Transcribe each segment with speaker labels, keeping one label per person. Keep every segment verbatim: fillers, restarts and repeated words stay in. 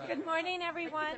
Speaker 1: Good morning, everyone.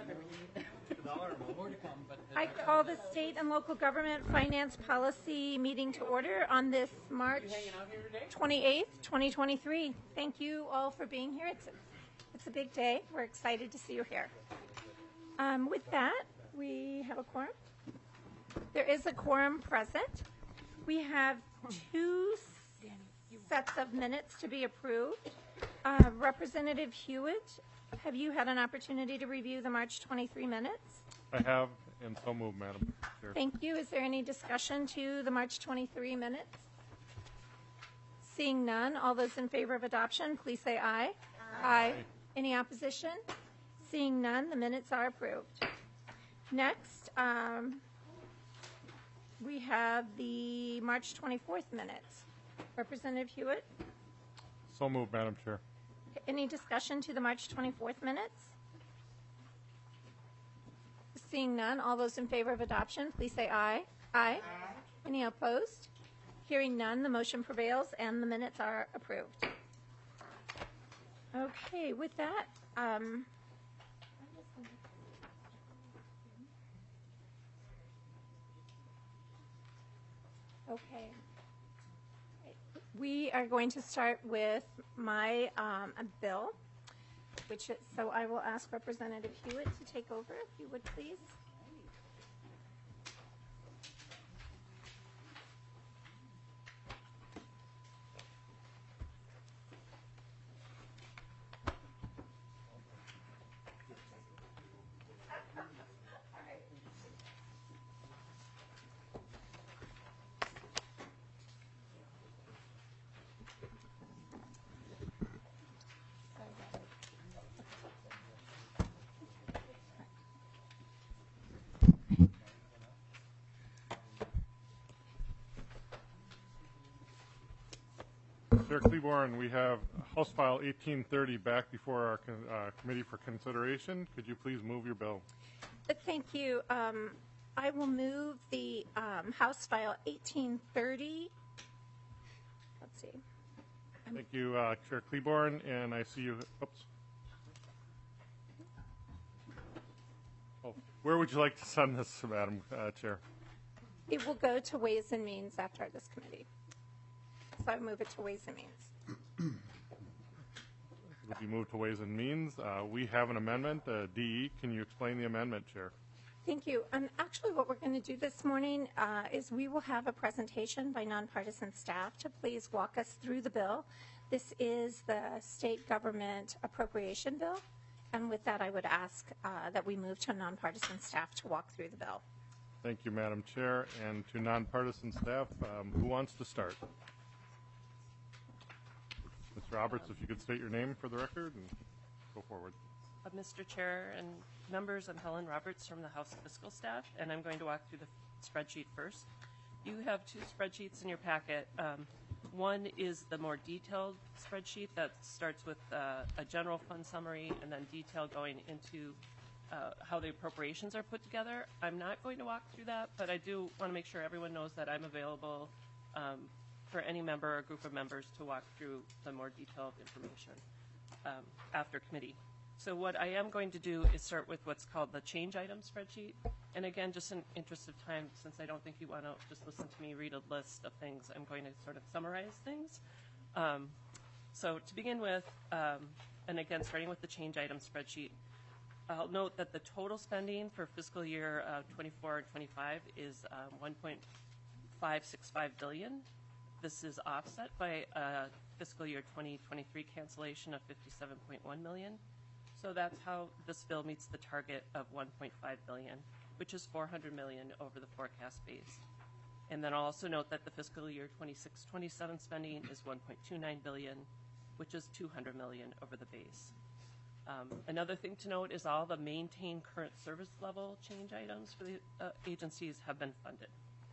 Speaker 1: I call the State and Local Government Finance Policy meeting to order on this March twenty-eighth, twenty twenty-three. Thank you all for being here. It's a, it's a big day. We're excited to see you here. Um, with that, we have a quorum. There is a quorum present. We have two sets of minutes to be approved. Uh, Representative Hewitt, have you had an opportunity to review the March twenty-three minutes?
Speaker 2: I have, and so moved, Madam Chair.
Speaker 1: Thank you. Is there any discussion to the March twenty-three minutes? Seeing none, all those in favor of adoption, please say aye. Aye. Aye. Any opposition? Seeing none, the minutes are approved. Next, um, we have the March twenty-fourth minutes. Representative Hewitt?
Speaker 2: So moved, Madam Chair.
Speaker 1: Any discussion to the March twenty-fourth minutes? Seeing none, all those in favor of adoption, please say aye. Aye. Aye. Any opposed? Hearing none, the motion prevails and the minutes are approved. Okay, with that, um, okay. We are going to start with my um, bill, which is, so I will ask Representative Hewitt to take over, if you would please.
Speaker 2: Chair Cleburne, we have House File eighteen thirty back before our con uh, committee for consideration. Could you please move your bill?
Speaker 1: Thank you. Um, I will move the um, House File eighteen thirty. Let's see. I'm
Speaker 2: Thank you, uh, Chair Cleburne, and I see you. Oops. Oh, where would you like to send this, Madam uh, Chair?
Speaker 1: It will go to Ways and Means after this committee. So I move it to Ways and Means.
Speaker 2: It will be moved to Ways and Means. Uh, we have an amendment. Uh, D E, can you explain the amendment, Chair?
Speaker 1: Thank you. And actually what we're going to do this morning uh, is we will have a presentation by nonpartisan staff to please walk us through the bill. This is the state government appropriation bill. And with that, I would ask uh, that we move to nonpartisan staff to walk through the bill.
Speaker 2: Thank you, Madam Chair. And to nonpartisan staff, um, who wants to start? Mister Roberts, if you could state your name for the record and go forward.
Speaker 3: Uh, Mister Chair and members, I'm Helen Roberts from the House Fiscal Staff, and I'm going to walk through the spreadsheet first. You have two spreadsheets in your packet. Um, one is the more detailed spreadsheet that starts with uh, a general fund summary and then detail going into uh, how the appropriations are put together. I'm not going to walk through that, but I do want to make sure everyone knows that I'm available um, for any member or group of members to walk through the more detailed information um, after committee. So what I am going to do is start with what's called the change item spreadsheet. And again, just in interest of time, since I don't think you want to just listen to me read a list of things, I'm going to sort of summarize things. Um, so to begin with, um, and again, starting with the change item spreadsheet, I'll note that the total spending for fiscal year uh, twenty-four and twenty-five is um, one point five six five billion dollars. This is offset by a fiscal year twenty twenty-three cancellation of fifty-seven point one million dollars. So that's how this bill meets the target of one point five billion dollars, which is four hundred million dollars over the forecast base. And then I'll also note that the fiscal year twenty-six twenty-seven spending is one point two nine billion dollars, which is two hundred million dollars over the base. Um, another thing to note is all the maintain current service level change items for the uh, agencies have been funded.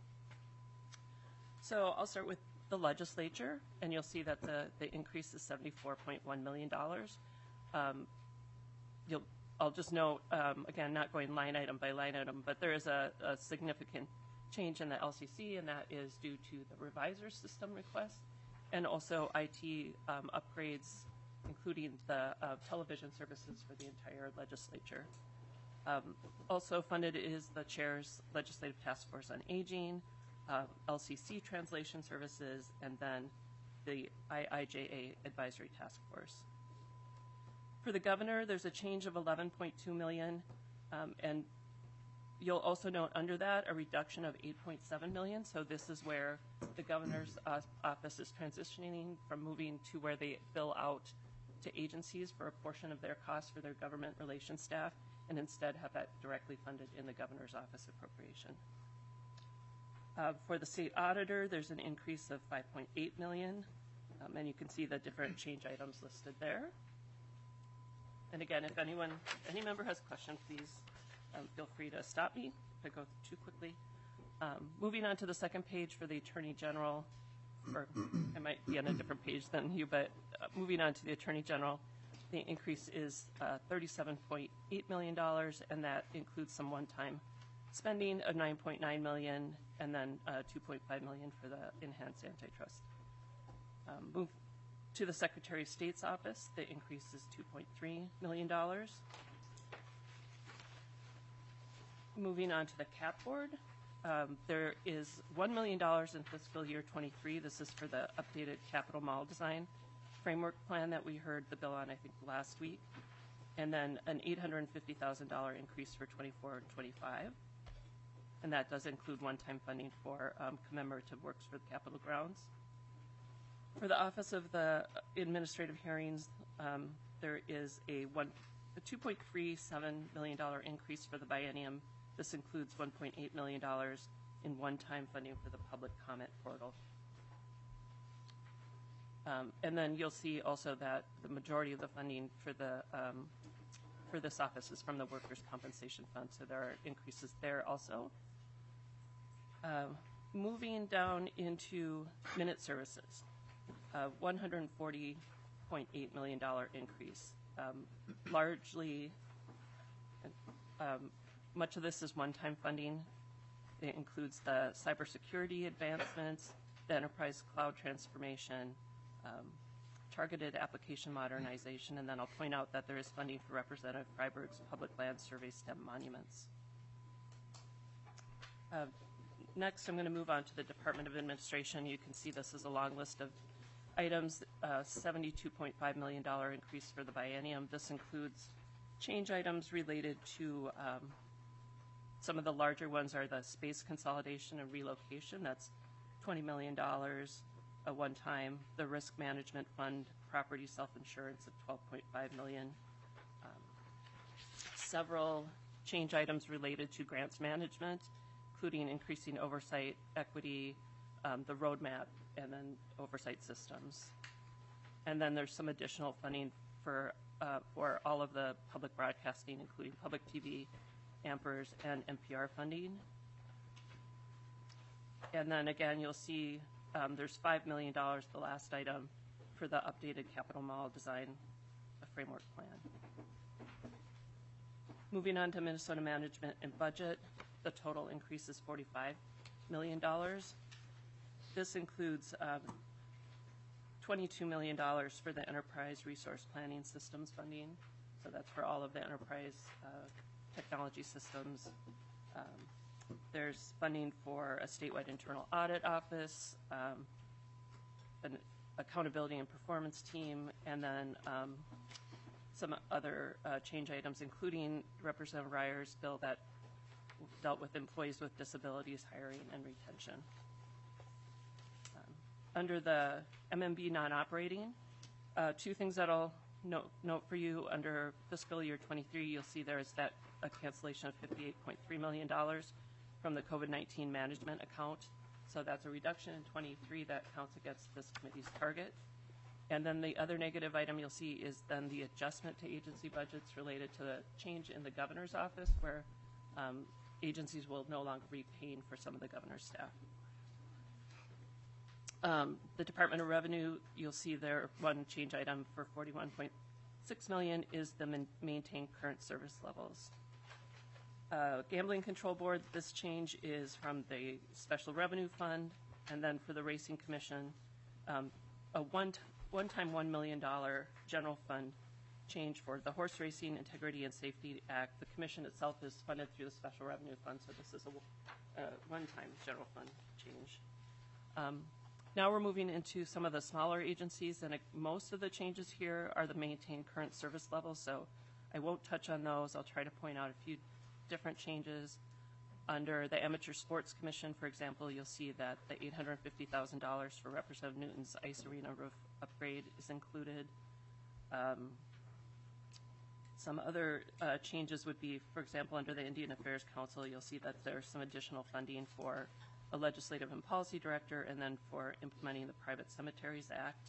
Speaker 3: So I'll start with the legislature, and you'll see that the, the increase is seventy-four point one million dollars. Um, you'll, I'll just note, um, again, not going line item by line item, but there is a, a significant change in the L C C, and that is due to the revisor system request and also I T um, upgrades including the uh, television services for the entire legislature. Um, also funded is the chair's legislative task force on aging, uh, L C C translation services, and then the I I J A advisory task force. For the governor, there's a change of eleven point two million dollars, um, and you'll also note under that a reduction of eight point seven million dollars. So this is where the governor's uh, office is transitioning from moving to where they bill out to agencies for a portion of their costs for their government relations staff, and instead have that directly funded in the governor's office appropriation. Uh, for the state auditor, there's an increase of five point eight million dollars, um, and you can see the different change items listed there. And again, if anyone, any member has a question, please um, feel free to stop me if I go too quickly. Um, moving on to the second page for the Attorney General, or I might be on a different page than you, but uh, moving on to the Attorney General, the increase is uh, thirty-seven point eight million dollars, and that includes some one-time spending of nine point nine million dollars, and then uh, two point five million dollars for the enhanced antitrust. Um, move to the Secretary of State's office, the increase is two point three million dollars. Moving on to the C A P Board, um, there is one million dollars in fiscal year twenty-three. This is for the updated capital mall design framework plan that we heard the bill on, I think, last week. And then an eight hundred fifty thousand dollars increase for twenty-four and twenty-five. And that does include one-time funding for um, commemorative works for the Capitol grounds. For the Office of the Administrative Hearings, um, there is a, one, a two point three seven million dollars increase for the biennium. This includes one point eight million dollars in one-time funding for the public comment portal. Um, and then you'll see also that the majority of the funding for the um, for this office is from the Workers' Compensation Fund, so there are increases there also. Uh, moving down into minute services. Uh, one hundred forty point eight million dollars increase. Um, largely, um, much of this is one-time funding. It includes the cybersecurity advancements, the enterprise cloud transformation, um, targeted application modernization, and then I'll point out that there is funding for Representative Freiberg's Public Land Survey STEM monuments. Uh, next, I'm going to move on to the Department of Administration. You can see this is a long list of items, uh, seventy-two point five million dollars increase for the biennium. This includes change items related to um, some of the larger ones are the space consolidation and relocation. That's twenty million dollars, a one-time. The risk management fund, property self-insurance of twelve point five million dollars. Um, several change items related to grants management, including increasing oversight, equity, um, the roadmap, and then oversight systems. And then there's some additional funding for uh, for all of the public broadcasting, including public T V, AMPERS, and N P R funding. And then again, you'll see um, there's five million dollars, the last item, for the updated Capitol Mall design framework plan. Moving on to Minnesota Management and Budget, the total increase is forty-five million dollars. This includes um, twenty-two million dollars for the Enterprise Resource Planning Systems funding. So that's for all of the enterprise uh, technology systems. Um, there's funding for a statewide internal audit office, um, an accountability and performance team, and then um, some other uh, change items, including Representative Ryer's bill that dealt with employees with disabilities, hiring, and retention. Under the M M B non-operating, uh, two things that I'll note, note for you. Under fiscal year twenty-three, you'll see there's that a cancellation of fifty-eight point three million dollars from the COVID nineteen management account. So that's a reduction in twenty-three that counts against this committee's target. And then the other negative item you'll see is then the adjustment to agency budgets related to the change in the governor's office, where um, agencies will no longer be paying for some of the governor's staff. Um, the Department of Revenue, you'll see there one change item for forty-one point six million dollars is the man- maintain current service levels. Uh, Gambling Control Board, this change is from the Special Revenue Fund, and then for the Racing Commission, um, a one one-time one million dollars general fund change for the Horse Racing Integrity and Safety Act. The commission itself is funded through the Special Revenue Fund, so this is a, a one-time general fund change. Um, now we're moving into some of the smaller agencies, and uh, most of the changes here are the maintain current service levels, so I won't touch on those. I'll try to point out a few different changes. Under the Amateur Sports Commission, for example, you'll see that the eight hundred fifty thousand dollars for Representative Newton's ice arena roof upgrade is included. Um, some other uh, changes would be, for example, under the Indian Affairs Council, you'll see that there's some additional funding for a legislative and policy director, and then for implementing the Private Cemeteries Act.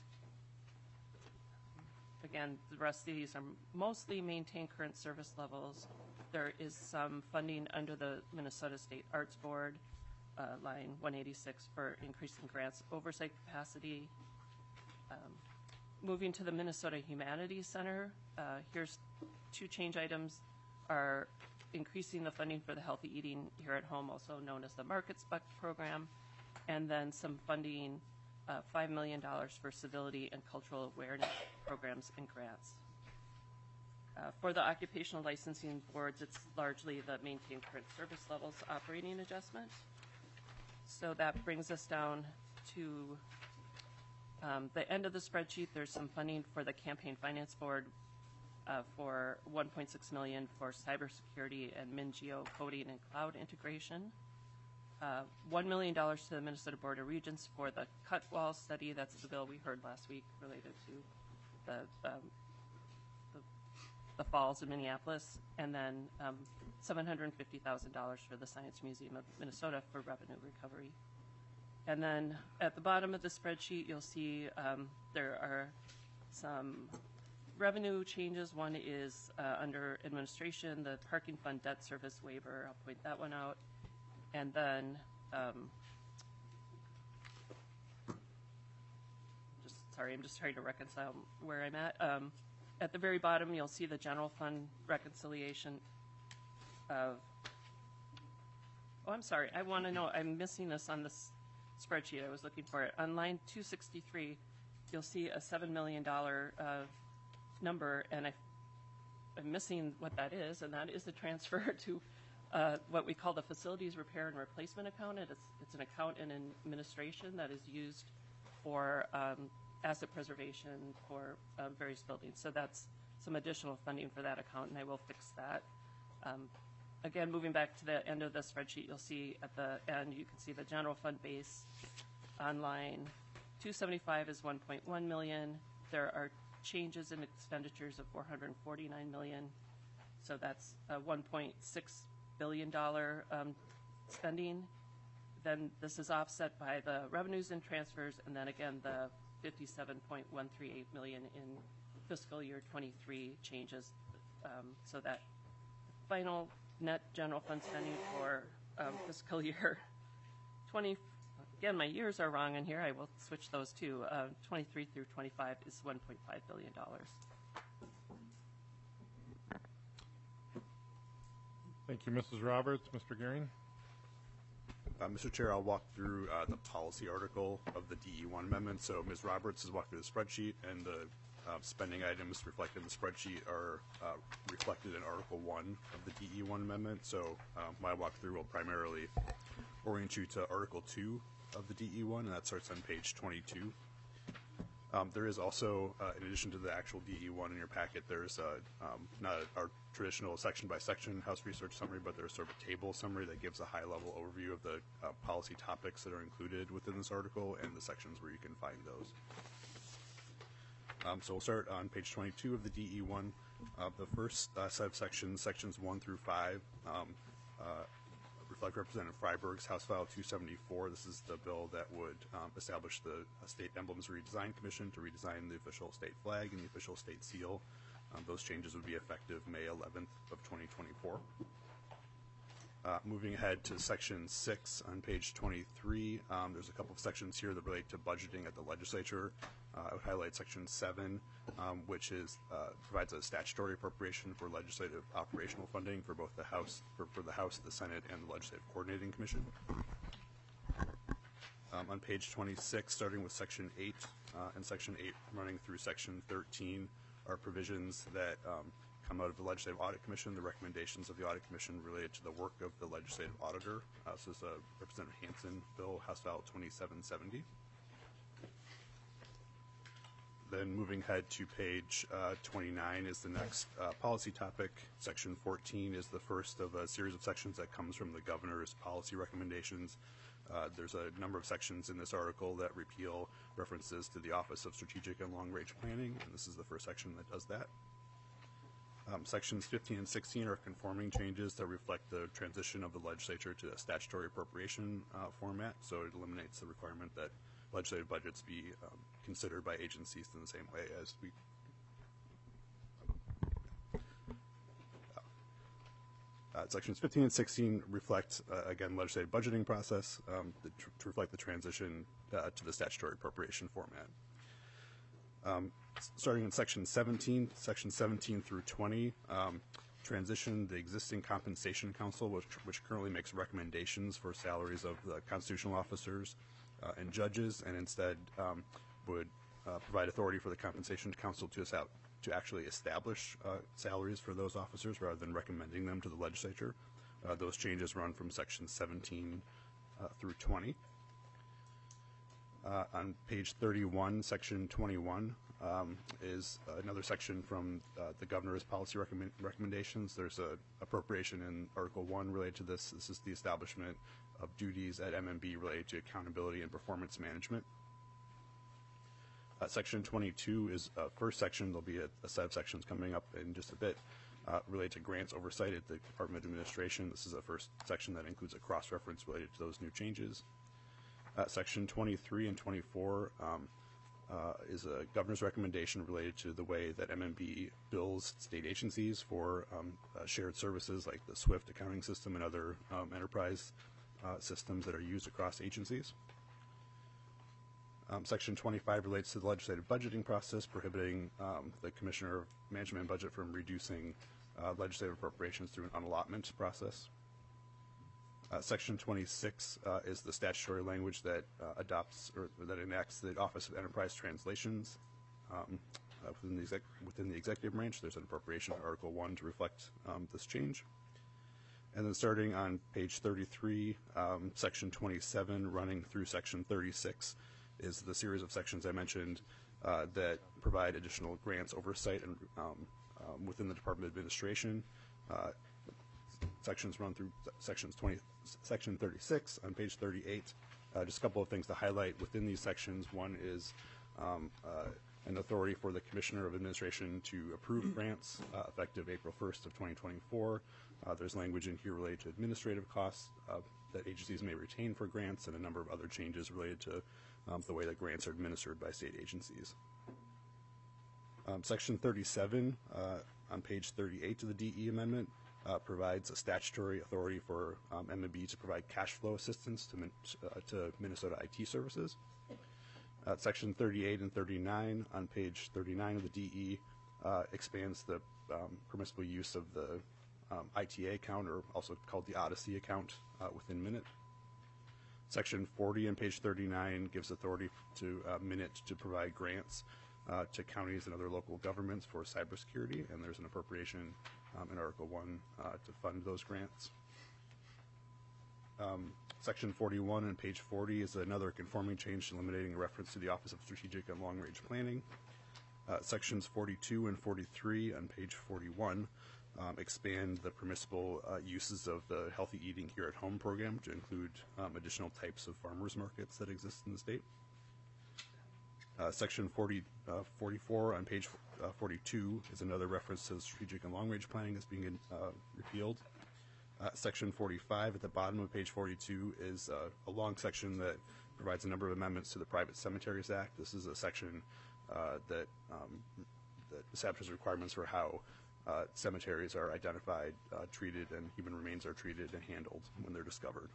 Speaker 3: Again, the rest of these are mostly maintain current service levels. There is some funding under the Minnesota State Arts Board, uh, line one eighty-six, for increasing grants oversight capacity. Um, moving to the Minnesota Humanities Center, uh, here's two change items are increasing the funding for the Healthy Eating Here at Home, also known as the Markets Buck program, and then some funding, uh, five million dollars for civility and cultural awareness programs and grants. Uh, for the occupational licensing boards, it's largely the maintain current service levels operating adjustment. So that brings us down to um, the end of the spreadsheet. There's some funding for the campaign finance board uh, for one point six million dollars for cybersecurity and MinGeo coding and cloud integration. Uh, one million dollars to the Minnesota Board of Regents for the cut wall study. That's the bill we heard last week related to the um, the falls in Minneapolis, and then um, seven hundred fifty thousand dollars for the Science Museum of Minnesota for revenue recovery. And then at the bottom of the spreadsheet, you'll see um, there are some revenue changes. One is uh, under administration, the parking fund debt service waiver. I'll point that one out. And then um, just sorry, I'm just trying to reconcile where I'm at. Um, At the very bottom, you'll see the general fund reconciliation of, oh, I'm sorry, I want to know, I'm missing this on this spreadsheet. I was looking for it. On line two sixty-three, you'll see a seven million dollars uh, number, and I, I'm missing what that is, and that is the transfer to uh, what we call the Facilities Repair and Replacement account. It's, it's an account in administration that is used for um, asset preservation for uh, various buildings. So that's some additional funding for that account, and I will fix that. Um, again, moving back to the end of the spreadsheet, you'll see at the end, you can see the general fund base on line two seventy-five is one point one million dollars. There are changes in expenditures of four hundred forty-nine million dollars. So that's a one point six billion dollars um, spending. Then this is offset by the revenues and transfers, and then again, the fifty-seven point one three eight million dollars in fiscal year twenty-three changes. Um, so that final net general fund spending for um, fiscal year twenty, again, my years are wrong in here. I will switch those to uh, twenty-three through twenty-five is one point five billion dollars.
Speaker 2: Thank you, Missus Roberts. Mister Gearing?
Speaker 4: Uh, Mister Chair, I'll walk through uh, the policy article of the D E one amendment. So Miz Roberts has walked through the spreadsheet, and the uh, spending items reflected in the spreadsheet are uh, reflected in Article one of the D E one amendment. So um, my walkthrough will primarily orient you to Article two of the D E one, and that starts on page twenty-two. Um, there is also, uh, in addition to the actual D E one in your packet, there's uh, um, not a, our traditional section-by-section House Research Summary, but there's sort of a table summary that gives a high-level overview of the uh, policy topics that are included within this article and the sections where you can find those. Um, so we'll start on page twenty-two of the D E one. Uh, the first uh, set of sections, sections one through five, um, uh, reflect Representative Freiberg's House File two seventy-four. This is the bill that would um, establish the uh, State Emblems Redesign Commission to redesign the official state flag and the official state seal. Um, those changes would be effective May eleventh of twenty twenty-four. Uh, moving ahead to section six on page twenty-three, um, there's a couple of sections here that relate to budgeting at the legislature. Uh, I would highlight section seven, um, which is uh, provides a statutory appropriation for legislative operational funding for both the House, for, for the House, the Senate, and the Legislative Coordinating Commission. Um, on page twenty-six, starting with section eight uh, and section eight running through section thirteen, are provisions that um, come out of the Legislative Audit Commission, the recommendations of the Audit Commission related to the work of the Legislative Auditor. Uh, so this is uh, Representative Hansen, Bill House File twenty-seven seventy. Then moving ahead to page uh, twenty-nine is the next uh, policy topic. Section fourteen is the first of a series of sections that comes from the governor's policy recommendations. Uh, there's a number of sections in this article that repeal references to the Office of Strategic and Long-Range Planning, and this is the first section that does that. Um, sections fifteen and sixteen are conforming changes that reflect the transition of the legislature to a statutory appropriation uh, format, so it eliminates the requirement that legislative budgets be um, considered by agencies in the same way as we Uh, sections fifteen and sixteen reflect, uh, again, legislative budgeting process um, the, tr to reflect the transition uh, to the statutory appropriation format. Um, starting in section seventeen, section seventeen through twenty, um, transition the existing compensation council, which, which currently makes recommendations for salaries of the constitutional officers uh, and judges, and instead um, would uh, provide authority for the compensation council to establish to actually establish uh, salaries for those officers rather than recommending them to the legislature. Uh, those changes run from section seventeen uh, through twenty. Uh, on page thirty-one, section twenty-one um, is another section from uh, the governor's policy recommend recommendations. There's a appropriation in Article one related to this. This is the establishment of duties at M M B related to accountability and performance management. Uh, section twenty-two is uh, first section. There'll be a, a set of sections coming up in just a bit uh, related to grants oversight at the Department of Administration. This is the first section that includes a cross-reference related to those new changes. Uh, section twenty-three and twenty-four um, uh, is a governor's recommendation related to the way that M M B bills state agencies for um, uh, shared services like the SWIFT accounting system and other um, enterprise uh, systems that are used across agencies. Um, section twenty-five relates to the legislative budgeting process, prohibiting um, the Commissioner of Management and Budget from reducing uh, legislative appropriations through an unallotment process. Uh, section twenty-six uh, is the statutory language that uh, adopts or that enacts the Office of Enterprise Translations um, uh, within, the exec within the executive branch. There's an appropriation of Article one to reflect um, this change. And then starting on page thirty-three, um, section twenty-seven running through section thirty-six is the series of sections I mentioned uh, that provide additional grants oversight and um, um, within the Department of Administration. Uh, sections run through sections twenty, section thirty-six on page thirty-eight. Uh, just a couple of things to highlight within these sections. One is um, uh, an authority for the Commissioner of Administration to approve grants uh, effective April first of twenty twenty-four. Uh, there's language in here related to administrative costs uh, that agencies may retain for grants, and a number of other changes related to um, the way that grants are administered by state agencies. Um, section thirty-seven uh, on page thirty-eight of the D E amendment uh, provides a statutory authority for um, M M B to provide cash flow assistance to, min uh, to Minnesota I T services. Uh, section thirty-eight and thirty-nine on page thirty-nine of the D E uh, expands the um, permissible use of the um, I T A account, or also called the Odyssey account, uh, within Minute. Section forty on page thirty-nine gives authority to uh, Minute to provide grants uh, to counties and other local governments for cybersecurity, and there's an appropriation um, in Article one uh, to fund those grants. Um, Section forty-one on page forty is another conforming change eliminating a reference to the Office of Strategic and Long-Range Planning. Uh, sections forty-two and forty-three on page forty-one um, expand the permissible uh, uses of the Healthy Eating Here at Home program to include um, additional types of farmers markets that exist in the state. Uh, section forty, uh, forty-four on page uh, forty-two is another reference to strategic and long-range planning that's being uh, repealed. Uh, section forty-five at the bottom of page forty-two is uh, a long section that provides a number of amendments to the Private Cemeteries Act. This is a section uh, that, um, that establishes requirements for how uh, cemeteries are identified, uh, treated, and human remains are treated and handled when they're discovered.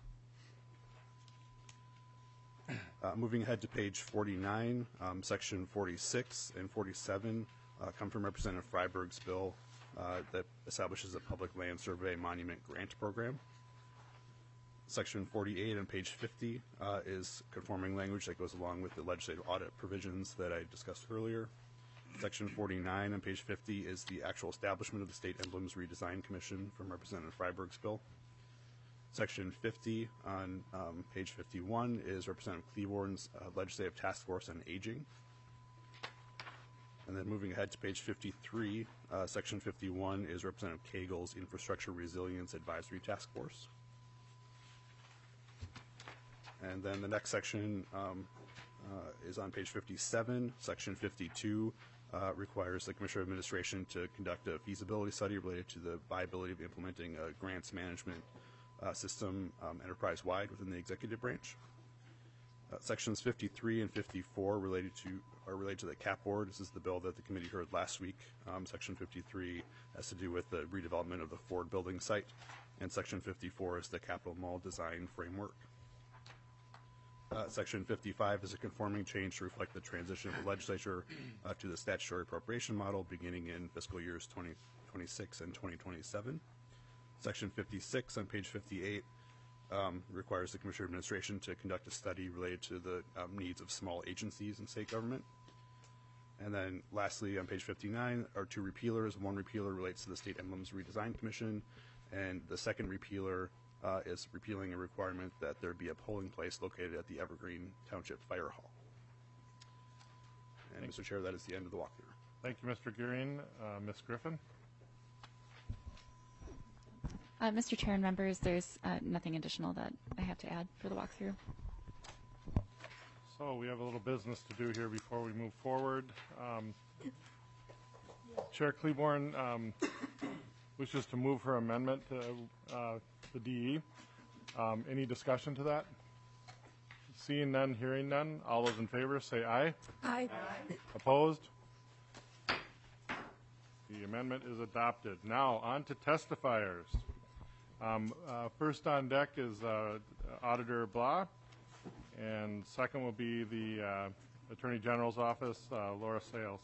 Speaker 4: Uh, moving ahead to page forty-nine, um, section forty-six and forty-seven uh, come from Representative Freiberg's bill uh, that establishes a public land survey monument grant program. Section forty-eight on page fifty uh, is conforming language that goes along with the legislative audit provisions that I discussed earlier. Section forty-nine on page fifty is the actual establishment of the State Emblems Redesign Commission from Representative Freiberg's bill. Section fifty on um, page fifty-one is Representative Cleaborn's uh, Legislative Task Force on Aging. And then moving ahead to page fifty-three, uh, Section fifty-one is Representative Cagle's Infrastructure Resilience Advisory Task Force. And then the next section um, uh, is on page fifty-seven. Section fifty-two uh, requires the Commissioner of Administration to conduct a feasibility study related to the viability of implementing a grants management uh, system um, enterprise-wide within the executive branch. Uh, sections fifty-three and fifty-four related to are related to the cap board. This is the bill that the committee heard last week. Um, section fifty-three has to do with the redevelopment of the Ford building site, and section fifty-four is the capital mall design framework. Uh, section fifty-five is a conforming change to reflect the transition of the legislature uh, to the statutory appropriation model beginning in fiscal years twenty twenty-six and twenty twenty-seven. Section fifty-six on page fifty-eight um, requires the Commissioner of Administration to conduct a study related to the um, needs of small agencies in state government. And then lastly, on page fifty-nine are two repealers. One repealer relates to the State Emblems Redesign Commission, and the second repealer Uh, is repealing a requirement that there be a polling place located at the Evergreen Township Fire Hall. And Mister Chair, that is the end of the walkthrough.
Speaker 2: Thank you, Mister Gearing. Uh, Miz Griffin?
Speaker 5: Uh, Mister Chair and members, there's uh, nothing additional that I have to add for the walkthrough.
Speaker 2: So we have a little business to do here before we move forward. Um, Chair Cleaborn um, wishes to move her amendment to uh, the D E. Um, any discussion to that? Seeing none, hearing none. All those in favor say aye.
Speaker 1: Aye.
Speaker 2: Opposed? The amendment is adopted. Now on to testifiers. Um, uh, first on deck is uh, Auditor Blah, and second will be the uh, Attorney General's office, uh, Laura Sales.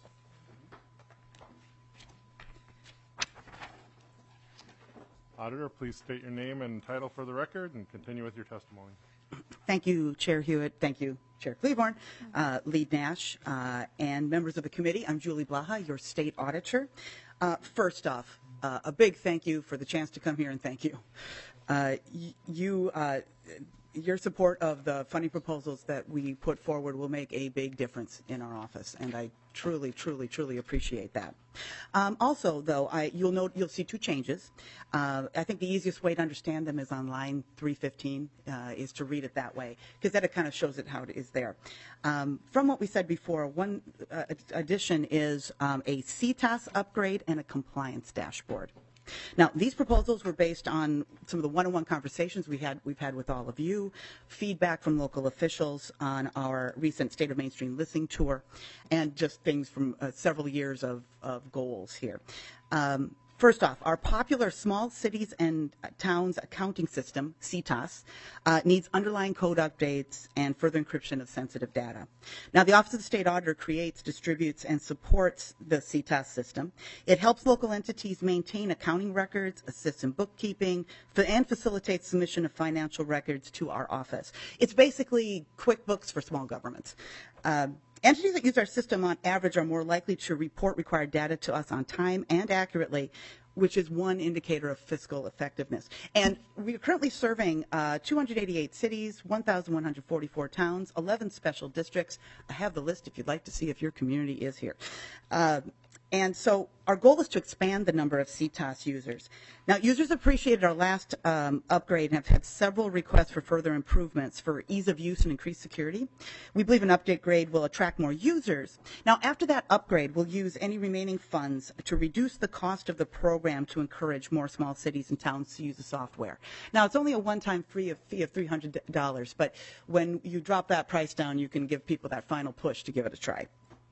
Speaker 2: Auditor, please state your name and title for the record and continue with your testimony.
Speaker 6: Thank you, Chair Hewitt. Thank you, Chair Cleaborn, uh, Lead Nash, uh, and members of the committee. I'm Julie Blaha, your state auditor. Uh, first off, uh, a big thank you for the chance to come here and thank you. Uh, y- you uh, your support of the funding proposals that we put forward will make a big difference in our office, and I truly, truly, truly appreciate that. Um, also, though, I, you'll note you'll see two changes. Uh, I think the easiest way to understand them is on line three fifteen, uh, is to read it that way, because that it kind of shows it how it is there. Um, from what we said before, one uh, addition is um, a C T A S upgrade and a compliance dashboard. Now, these proposals were based on some of the one-on-one conversations we had, we've had with all of you, feedback from local officials on our recent State of Mainstream listening tour, and just things from uh, several years of, of goals here. Um, First off, our popular small cities and towns accounting system, C T A S, uh, needs underlying code updates and further encryption of sensitive data. Now, the Office of the State Auditor creates, distributes, and supports the C T A S system. It helps local entities maintain accounting records, assists in bookkeeping, and facilitates submission of financial records to our office. It's basically QuickBooks for small governments. Uh, Entities that use our system on average are more likely to report required data to us on time and accurately, which is one indicator of fiscal effectiveness. And we are currently serving uh, two hundred eighty-eight cities, one thousand one hundred forty-four towns, eleven special districts. I have the list if you'd like to see if your community is here. Uh, And so our goal is to expand the number of C T A S users. Now, users appreciated our last um, upgrade and have had several requests for further improvements for ease of use and increased security. We believe an update grade will attract more users. Now, after that upgrade, we'll use any remaining funds to reduce the cost of the program to encourage more small cities and towns to use the software. Now, it's only a one-time fee of, fee of three hundred dollars, but when you drop that price down, you can give people that final push to give it a try.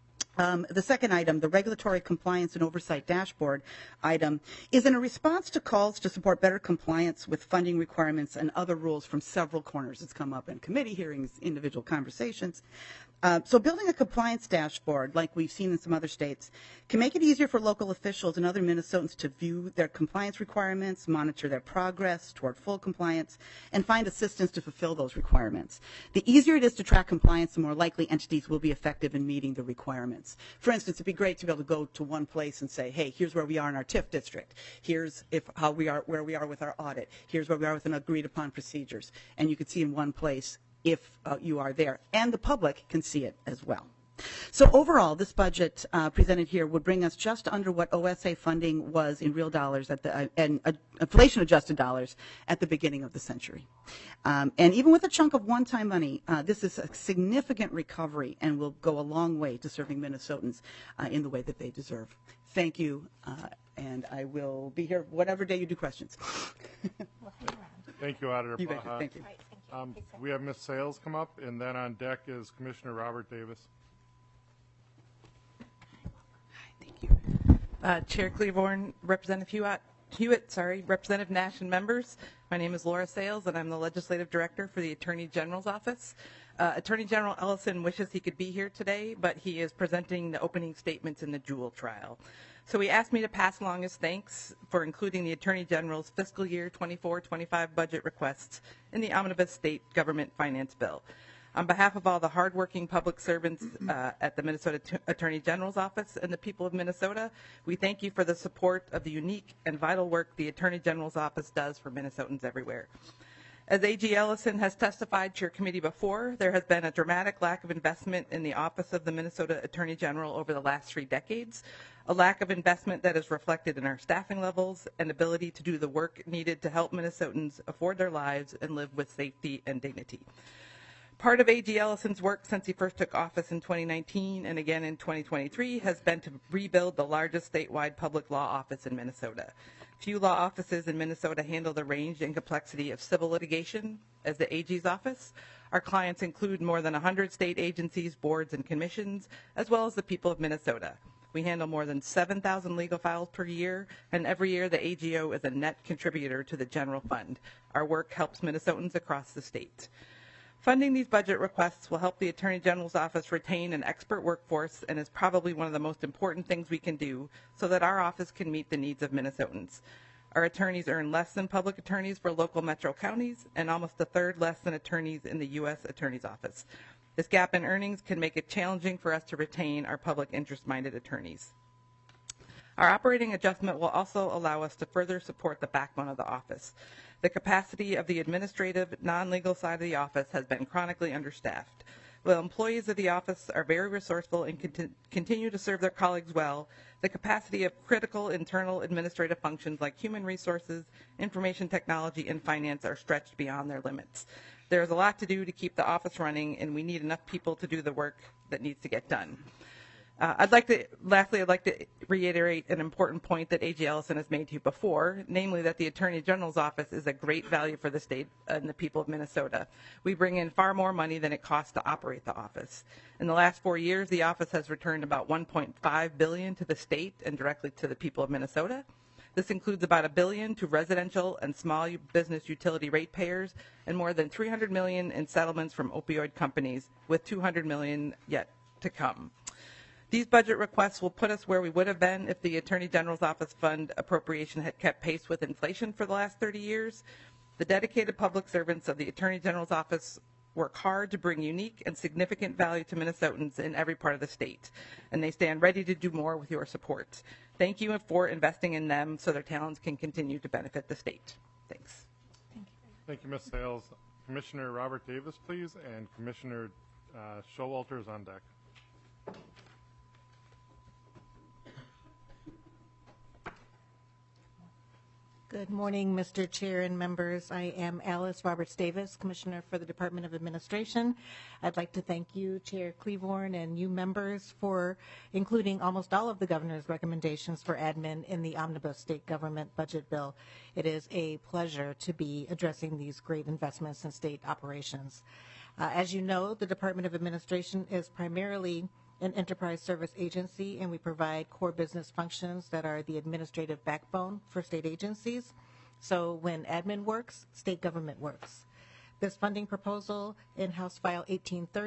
Speaker 6: Um, the second item, the regulatory compliance and oversight dashboard item, is in a response to calls to support better compliance with funding requirements and other rules from several corners. It's come up in committee hearings, individual conversations. Uh, so building a compliance dashboard, like we've seen in some other states, can make it easier for local officials and other Minnesotans to view their compliance requirements, monitor their progress toward full compliance, and find assistance to fulfill those requirements. The easier it is to track compliance, the more likely entities will be effective in meeting the requirements. For instance, it'd be great to be able to go to one place and say, hey, here's where we are in our TIF district. Here's if how we are, where we are with our audit. Here's where we are with an agreed upon procedures. And you can see in one place if uh, you are there, and the public can see it as well. So overall, this budget uh, presented here would bring us just under what O S A funding was in real dollars at the uh, and uh, inflation-adjusted dollars at the beginning of the century. Um, and even with a chunk of one-time money, uh, this is a significant recovery and will go a long way to serving Minnesotans uh, in the way that they deserve. Thank you, uh, and I will be here whatever day you do questions.
Speaker 2: Thank you, Auditor
Speaker 6: You betcha.
Speaker 2: Blaha.
Speaker 6: Thank you.
Speaker 2: Um, we have Miz Sales come up, and then on deck is Commissioner Robert Davis.
Speaker 7: Thank you. Uh, Chair Cleaborn, Representative Hewitt, Hewitt, sorry, Representative Nash and members. My name is Laura Sales, and I'm the Legislative Director for the Attorney General's Office. Uh, Attorney General Ellison wishes he could be here today, but he is presenting the opening statements in the Jewel trial. So he asked me to pass along his thanks for including the Attorney General's fiscal year twenty-four twenty-five budget requests in the Omnibus State Government Finance Bill. On behalf of all the hardworking public servants uh, at the Minnesota T- Attorney General's Office and the people of Minnesota, we thank you for the support of the unique and vital work the Attorney General's Office does for Minnesotans everywhere. As A G Ellison has testified to your committee before, there has been a dramatic lack of investment in the Office of the Minnesota Attorney General over the last three decades, a lack of investment that is reflected in our staffing levels and ability to do the work needed to help Minnesotans afford their lives and live with safety and dignity. Part of A G Ellison's work since he first took office in twenty nineteen and again in twenty twenty-three has been to rebuild the largest statewide public law office in Minnesota. Few law offices in Minnesota handle the range and complexity of civil litigation as the A G's office. Our clients include more than one hundred state agencies, boards, and commissions, as well as the people of Minnesota. We handle more than seven thousand legal files per year, and every year the A G O is a net contributor to the general fund. Our work helps Minnesotans across the state. Funding these budget requests will help the Attorney General's Office retain an expert workforce and is probably one of the most important things we can do so that our office can meet the needs of Minnesotans. Our attorneys earn less than public attorneys for local metro counties and almost a third less than attorneys in the U S Attorney's Office. This gap in earnings can make it challenging for us to retain our public interest-minded attorneys. Our operating adjustment will also allow us to further support the backbone of the office. The capacity of the administrative, non-legal side of the office has been chronically understaffed. While employees of the office are very resourceful and conti- continue to serve their colleagues well, the capacity of critical internal administrative functions like human resources, information technology, and finance are stretched beyond their limits. There is a lot to do to keep the office running, and we need enough people to do the work that needs to get done. Uh, I'd like to, lastly, I'd like to reiterate an important point that A G Ellison has made to you before, namely that the Attorney General's Office is a great value for the state and the people of Minnesota. We bring in far more money than it costs to operate the office. In the last four years, the office has returned about one point five billion dollars to the state and directly to the people of Minnesota. This includes about a billion dollars to residential and small business utility ratepayers and more than three hundred million dollars in settlements from opioid companies, with two hundred million dollars yet to come. These budget requests will put us where we would have been if the Attorney General's Office fund appropriation had kept pace with inflation for the last thirty years. The dedicated public servants of the Attorney General's Office work hard to bring unique and significant value to Minnesotans in every part of the state, and they stand ready to do more with your support. Thank you for investing in them so their talents can continue to benefit the state. Thanks.
Speaker 2: Thank you, Miz Sales. Commissioner Robert Davis, please, and Commissioner uh, Showalter is on deck.
Speaker 8: Good morning, Mister Chair and members. I am Alice Roberts Davis, Commissioner for the Department of Administration. I'd like to thank you, Chair Cleaborn, and you members for including almost all of the governor's recommendations for admin in the Omnibus State Government Budget Bill. It is a pleasure to be addressing these great investments in state operations. Uh, as you know, the Department of Administration is primarily an enterprise service agency, and we provide core business functions that are the administrative backbone for state agencies. So when admin works, state government works. This funding proposal in House File eighteen thirty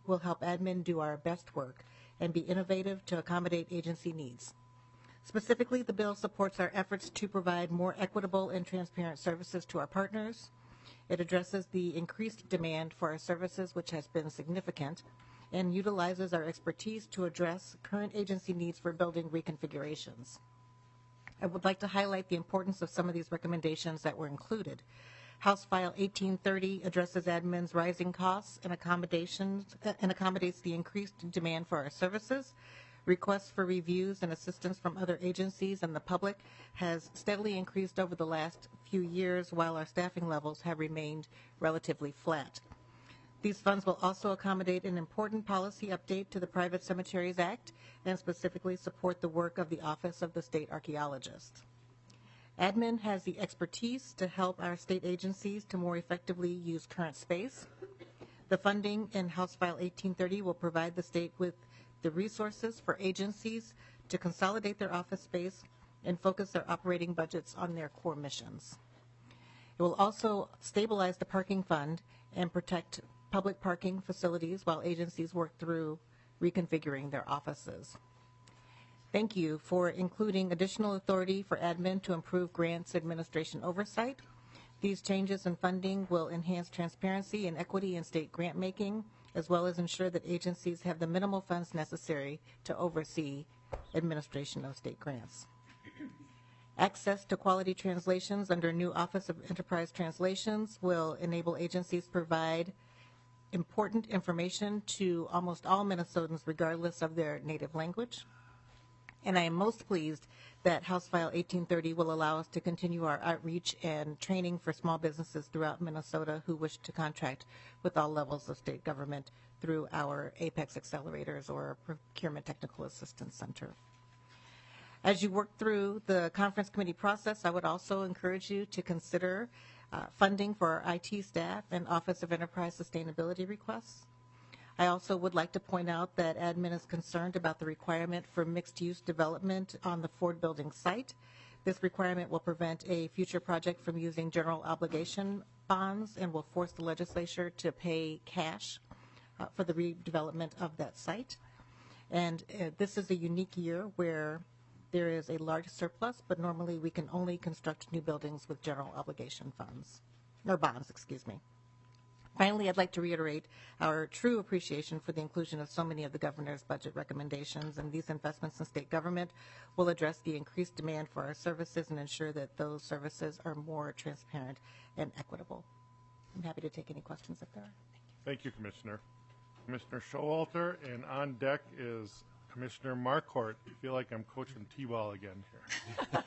Speaker 8: will help admin do our best work and be innovative to accommodate agency needs. Specifically, the bill supports our efforts to provide more equitable and transparent services to our partners. It addresses the increased demand for our services, which has been significant, and utilizes our expertise to address current agency needs for building reconfigurations. I would like to highlight the importance of some of these recommendations that were included. House File eighteen thirty addresses admin's rising costs and accommodations and accommodates the increased demand for our services. Requests for reviews and assistance from other agencies and the public has steadily increased over the last few years, while our staffing levels have remained relatively flat. These funds will also accommodate an important policy update to the Private Cemeteries Act and specifically support the work of the Office of the State Archaeologist. Admin has the expertise to help our state agencies to more effectively use current space. The funding in House File eighteen thirty will provide the state with the resources for agencies to consolidate their office space and focus their operating budgets on their core missions. It will also stabilize the parking fund and protect public parking facilities while agencies work through reconfiguring their offices. Thank you for including additional authority for admin to improve grants administration oversight. These changes in funding will enhance transparency and equity in state grant making, as well as ensure that agencies have the minimal funds necessary to oversee administration of state grants. Access to quality translations under new Office of Enterprise Translations will enable agencies to provide important information to almost all Minnesotans regardless of their native language. And I am most pleased that House File eighteen thirty will allow us to continue our outreach and training for small businesses throughout Minnesota who wish to contract with all levels of state government through our Apex Accelerators or Procurement Technical Assistance Center. As you work through the conference committee process, I would also encourage you to consider uh, funding for our I T staff and Office of Enterprise Sustainability requests. I also would like to point out that admin is concerned about the requirement for mixed-use development on the Ford Building site. This requirement will prevent a future project from using general obligation bonds and will force the legislature to pay cash uh, for the redevelopment of that site. And uh, this is a unique year where there is a large surplus, but normally we can only construct new buildings with general obligation funds, or bonds, excuse me. Finally, I'd like to reiterate our true appreciation for the inclusion of so many of the governor's budget recommendations, and these investments in state government will address the increased demand for our services and ensure that those services are more transparent and equitable. I'm happy to take any questions if there are.
Speaker 2: Thank you, Commissioner. Commissioner Showalter, and on deck is Commissioner Marquardt. I feel like I'm coaching T-ball again here.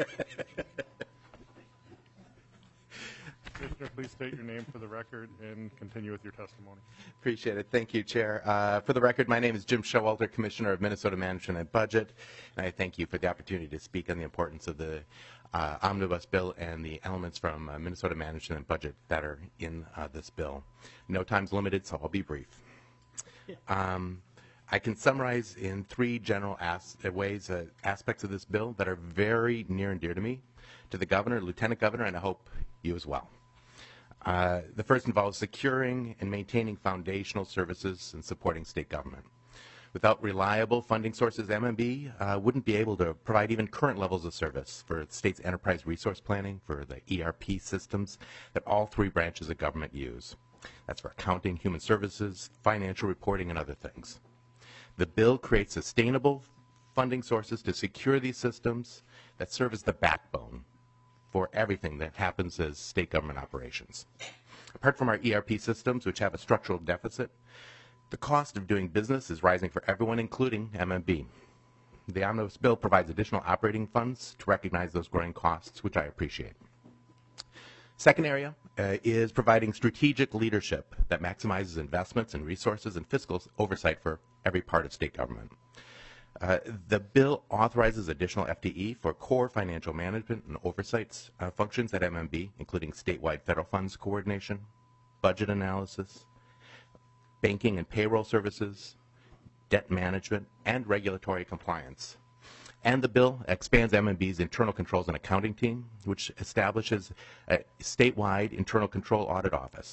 Speaker 2: Commissioner, please state your name for the record and continue with your testimony.
Speaker 9: Appreciate it. Thank you, Chair. Uh, for the record, my name is Jim Showalter, Commissioner of Minnesota Management and Budget, and I thank you for the opportunity to speak on the importance of the uh, omnibus bill and the elements from uh, Minnesota Management and Budget that are in uh, this bill. No time's limited, so I'll be brief. Um, I can summarize in three general as ways, uh, aspects of this bill that are very near and dear to me, to the governor, lieutenant governor, and I hope you as well. Uh, the first involves securing and maintaining foundational services and supporting state government. Without reliable funding sources, M M B uh, wouldn't be able to provide even current levels of service for the state's enterprise resource planning, for the E R P systems that all three branches of government use. That's for accounting, human services, financial reporting, and other things. The bill creates sustainable funding sources to secure these systems that serve as the backbone for everything that happens as state government operations. Apart from our E R P systems, which have a structural deficit, the cost of doing business is rising for everyone, including M M B. The omnibus bill provides additional operating funds to recognize those growing costs, which I appreciate. Second area uh, is providing strategic leadership that maximizes investments and resources and fiscal oversight for every part of state government. Uh, the bill authorizes additional F T E for core financial management and oversight uh, functions at M M B, including statewide federal funds coordination, budget analysis, banking and payroll services, debt management, and regulatory compliance. And the bill expands M M B's internal controls and accounting team, which establishes a statewide internal control audit office,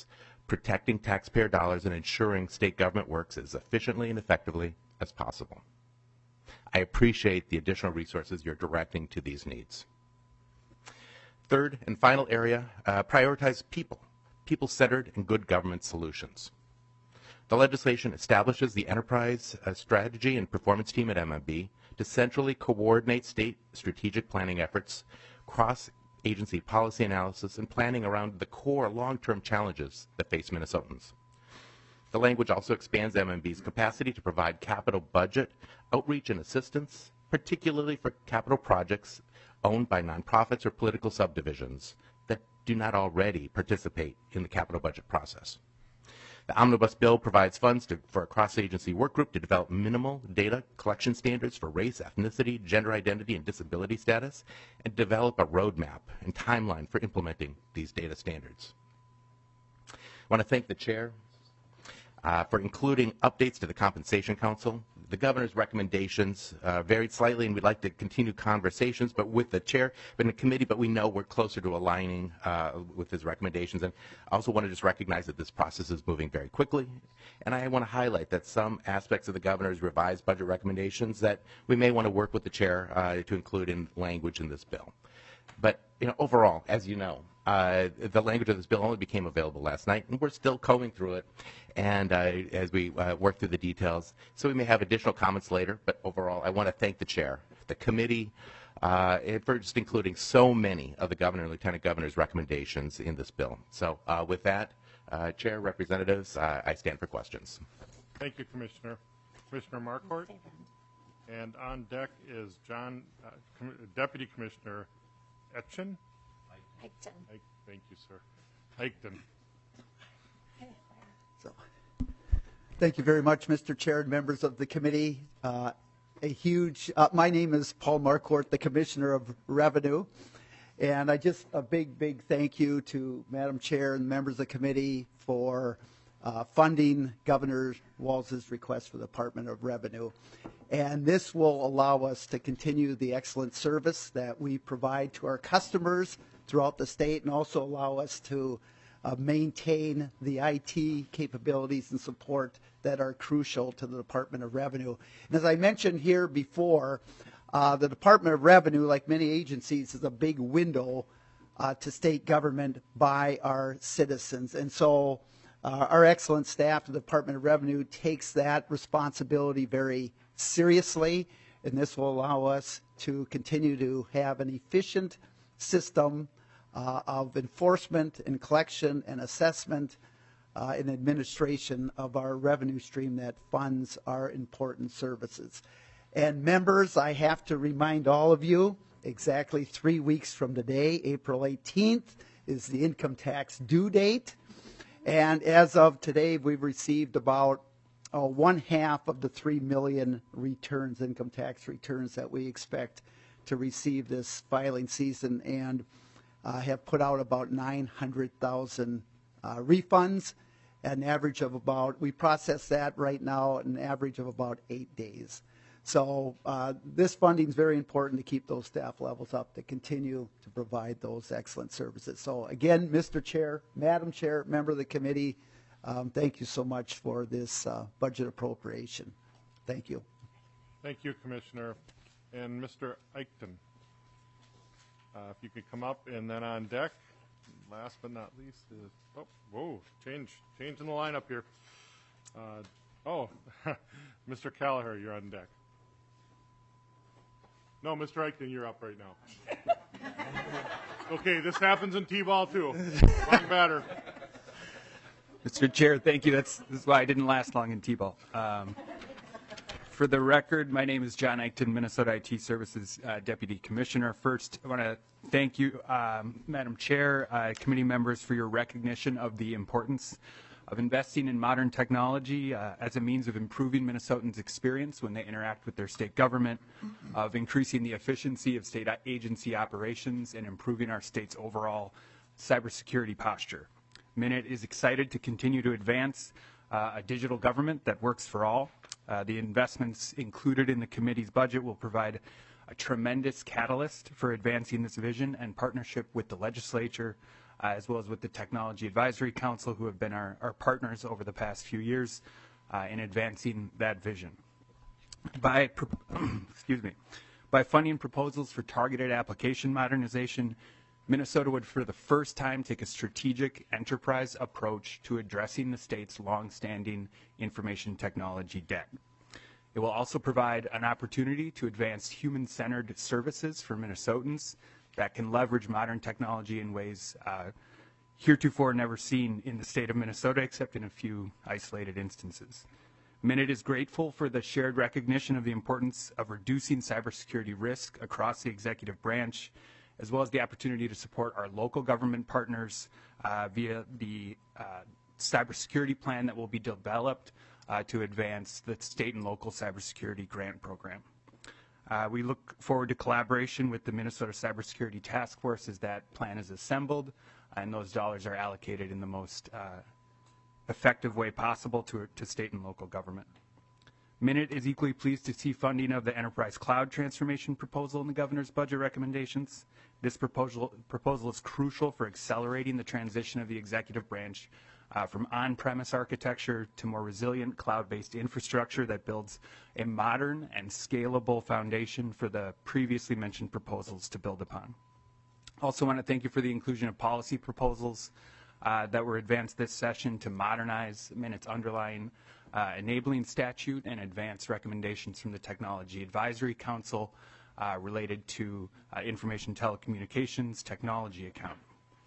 Speaker 9: protecting taxpayer dollars and ensuring state government works as efficiently and effectively as possible. I appreciate the additional resources you're directing to these needs. Third and final area, uh, prioritize people, people-centered and good government solutions. The legislation establishes the enterprise uh, strategy and performance team at M M B to centrally coordinate state strategic planning efforts, cross-agency policy analysis, and planning around the core long-term challenges that face Minnesotans. The language also expands M M B's capacity to provide capital budget, outreach, and assistance, particularly for capital projects owned by nonprofits or political subdivisions that do not already participate in the capital budget process. The Omnibus Bill provides funds to, for a cross-agency work group to develop minimal data collection standards for race, ethnicity, gender identity, and disability status, and develop a roadmap and timeline for implementing these data standards. I want to thank the Chair uh, for including updates to the Compensation Council. The Governor's recommendations uh, varied slightly, and we'd like to continue conversations but with the Chair and the committee, but we know we're closer to aligning uh, with his recommendations. And I also want to just recognize that this process is moving very quickly. And I want to highlight that some aspects of the Governor's revised budget recommendations that we may want to work with the Chair uh, to include in language in this bill. But you know, overall, as you know, uh, the language of this bill only became available last night, and we're still combing through it, and uh, as we uh, work through the details. So we may have additional comments later, but overall, I want to thank the Chair, the committee, uh, for just including so many of the Governor and Lieutenant Governor's recommendations in this bill. So uh, with that, uh, Chair, Representatives, uh, I stand for questions.
Speaker 2: Thank you, Commissioner. Commissioner Marquardt. And on deck is John, uh, Com Deputy Commissioner Etchen?
Speaker 1: Eichten.
Speaker 2: Thank you, sir. Eichten.
Speaker 10: So, thank you very much, Mister Chair and members of the committee. Uh, a huge, uh, my name is Paul Marquardt, the Commissioner of Revenue. And I just, a big, big thank you to Madam Chair and members of the committee for uh, funding Governor Walz's request for the Department of Revenue. And this will allow us to continue the excellent service that we provide to our customers throughout the state, and also allow us to uh, maintain the I T capabilities and support that are crucial to the Department of Revenue. And as I mentioned here before, uh, the Department of Revenue, like many agencies, is a big window uh, to state government by our citizens. And so uh, our excellent staff at the Department of Revenue takes that responsibility very seriously, and this will allow us to continue to have an efficient system uh, of enforcement and collection and assessment uh, and administration of our revenue stream that funds our important services. And members, I have to remind all of you, exactly three weeks from today, April eighteenth, is the income tax due date. And as of today, we've received about uh, one half of the three million returns, income tax returns that we expect to receive this filing season, and uh, have put out about nine hundred thousand uh, refunds, an average of about, we process that right now, an average of about eight days. So uh, this funding is very important to keep those staff levels up, to continue to provide those excellent services. So again, Mister Chair, Madam Chair, member of the committee, um, thank you so much for this uh, budget appropriation. Thank you.
Speaker 2: Thank you, Commissioner. And Mister Eichten, uh, if you could come up, and then on deck, last but not least, is, oh, whoa, change, change in the lineup here. Uh, oh, Mister Callagher, you're on deck. No, Mister Eichten, you're up right now. Okay, this happens in T-ball too. One batter.
Speaker 11: Mister Chair, thank you. That's this is why I didn't last long in T-ball. Um, for the record, my name is John Eichten, Minnesota I T Services uh, Deputy Commissioner. First, I want to thank you, um, Madam Chair, uh, committee members, for your recognition of the importance of investing in modern technology uh, as a means of improving Minnesotans' experience when they interact with their state government, of increasing the efficiency of state agency operations, and improving our state's overall cybersecurity posture. Minute is excited to continue to advance uh, a digital government that works for all. Uh, the investments included in the committee's budget will provide a tremendous catalyst for advancing this vision, and partnership with the legislature uh, as well as with the Technology Advisory Council, who have been our, our partners over the past few years uh, in advancing that vision. By, excuse me, by funding proposals for targeted application modernization, Minnesota would for the first time take a strategic enterprise approach to addressing the state's longstanding information technology debt. It will also provide an opportunity to advance human-centered services for Minnesotans that can leverage modern technology in ways uh, heretofore never seen in the state of Minnesota, except in a few isolated instances. Minute is grateful for the shared recognition of the importance of reducing cybersecurity risk across the executive branch, as well as the opportunity to support our local government partners uh, via the uh, cybersecurity plan that will be developed uh, to advance the state and local cybersecurity grant program. Uh, we look forward to collaboration with the Minnesota Cybersecurity Task Force as that plan is assembled and those dollars are allocated in the most uh, effective way possible to, to state and local government. Minute is equally pleased to see funding of the Enterprise Cloud Transformation proposal in the governor's budget recommendations. This proposal, proposal is crucial for accelerating the transition of the executive branch uh, from on-premise architecture to more resilient cloud-based infrastructure that builds a modern and scalable foundation for the previously mentioned proposals to build upon. Also want to thank you for the inclusion of policy proposals uh, that were advanced this session to modernize Minute's underlying Uh, enabling statute and advance recommendations from the Technology Advisory Council uh, related to uh, information telecommunications technology account.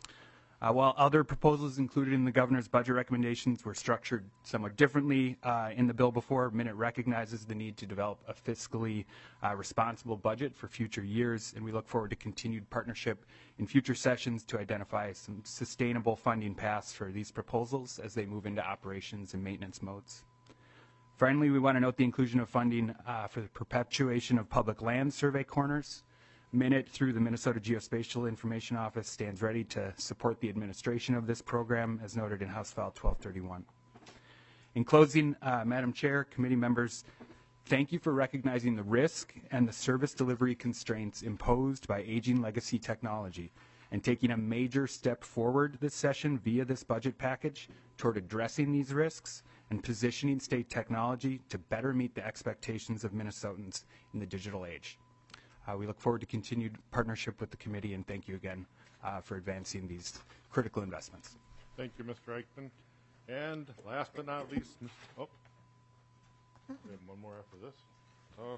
Speaker 11: Uh, while other proposals included in the governor's budget recommendations were structured somewhat differently uh, in the bill before, Minute recognizes the need to develop a fiscally uh, responsible budget for future years, and we look forward to continued partnership in future sessions to identify some sustainable funding paths for these proposals as they move into operations and maintenance modes. Finally, we want to note the inclusion of funding uh, for the perpetuation of public land survey corners. Minute, through the Minnesota Geospatial Information Office, stands ready to support the administration of this program, as noted in House File twelve thirty-one. In closing, uh, Madam Chair, committee members, thank you for recognizing the risk and the service delivery constraints imposed by aging legacy technology and taking a major step forward this session via this budget package toward addressing these risks and positioning state technology to better meet the expectations of Minnesotans in the digital age. Uh, we look forward to continued partnership with the committee, and thank you again uh, for advancing these critical investments.
Speaker 2: Thank you, Mister Eichmann. And last but not least, oh, we have one more after this. Oh.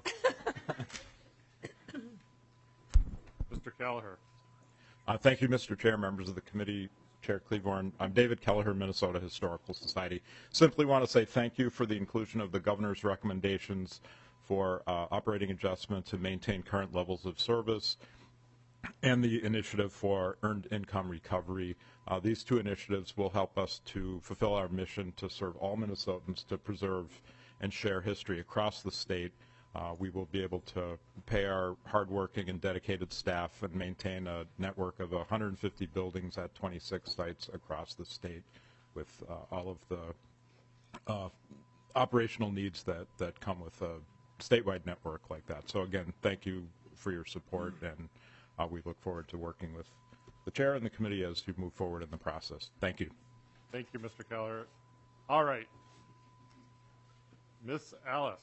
Speaker 2: Mister Kelleher.
Speaker 12: Uh, thank you, Mister Chair, members of the committee, Chair Cleaborn. I'm David Kelleher, Minnesota Historical Society. Simply want to say thank you for the inclusion of the governor's recommendations for uh, operating adjustment to maintain current levels of service and the initiative for earned income recovery. Uh, these two initiatives will help us to fulfill our mission to serve all Minnesotans, to preserve and share history across the state. Uh, we will be able to pay our hardworking and dedicated staff and maintain a network of one hundred fifty buildings at twenty-six sites across the state with uh, all of the uh, operational needs that, that come with a statewide network like that. So again, thank you for your support, and uh, we look forward to working with the chair and the committee as you move forward in the process. Thank you.
Speaker 2: Thank you, Mister Keller. All right. Miz Alice.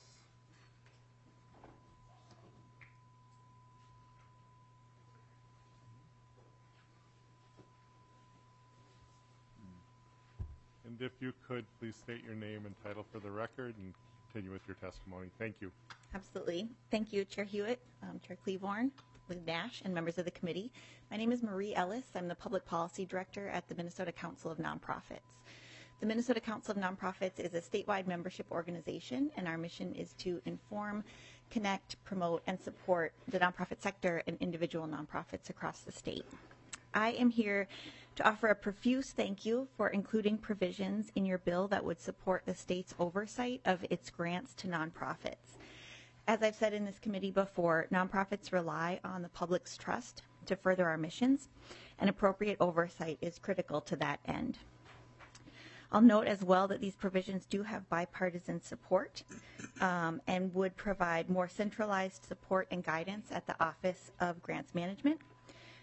Speaker 2: And if you could, please state your name and title for the record and continue with your testimony. Thank you.
Speaker 13: Absolutely. Thank you, Chair Hewitt, um, Chair Cleaborn, Liz Nash, and members of the committee. My name is Marie Ellis. I'm the Public Policy Director at the Minnesota Council of Nonprofits. The Minnesota Council of Nonprofits is a statewide membership organization, and our mission is to inform, connect, promote, and support the nonprofit sector and individual nonprofits across the state. I am here to offer a profuse thank you for including provisions in your bill that would support the state's oversight of its grants to nonprofits. As I've said in this committee before, nonprofits rely on the public's trust to further our missions, and appropriate oversight is critical to that end. I'll note as well that these provisions do have bipartisan support um, and would provide more centralized support and guidance at the Office of Grants Management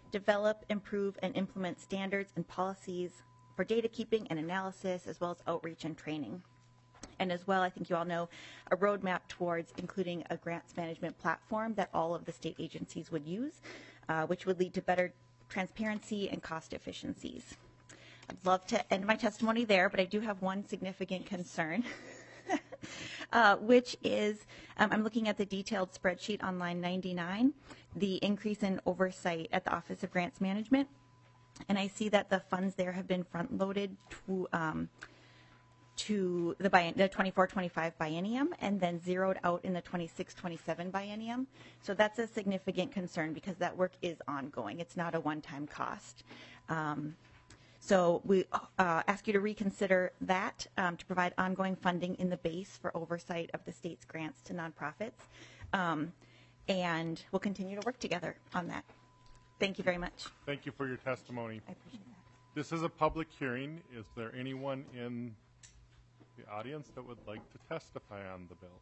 Speaker 13: develop, improve, and implement standards and policies for data keeping and analysis, as well as outreach and training. And as well, I think you all know, a roadmap towards including a grants management platform that all of the state agencies would use, uh, which would lead to better transparency and cost efficiencies. I'd love to end my testimony there, but I do have one significant concern, uh, which is um, I'm looking at the detailed spreadsheet on line ninety-nine, the increase in oversight at the Office of Grants Management. And I see that the funds there have been front-loaded to um, to the, bien- the twenty-four twenty-five biennium and then zeroed out in the twenty-six twenty-seven biennium. So that's a significant concern because that work is ongoing. It's not a one-time cost. Um, so we uh, ask you to reconsider that um, to provide ongoing funding in the base for oversight of the state's grants to nonprofits. Um, and we'll continue to work together on that. Thank you very much.
Speaker 2: Thank you for your testimony.
Speaker 13: I appreciate that.
Speaker 2: This is a public hearing. Is there anyone in the audience that would like to testify on the bill?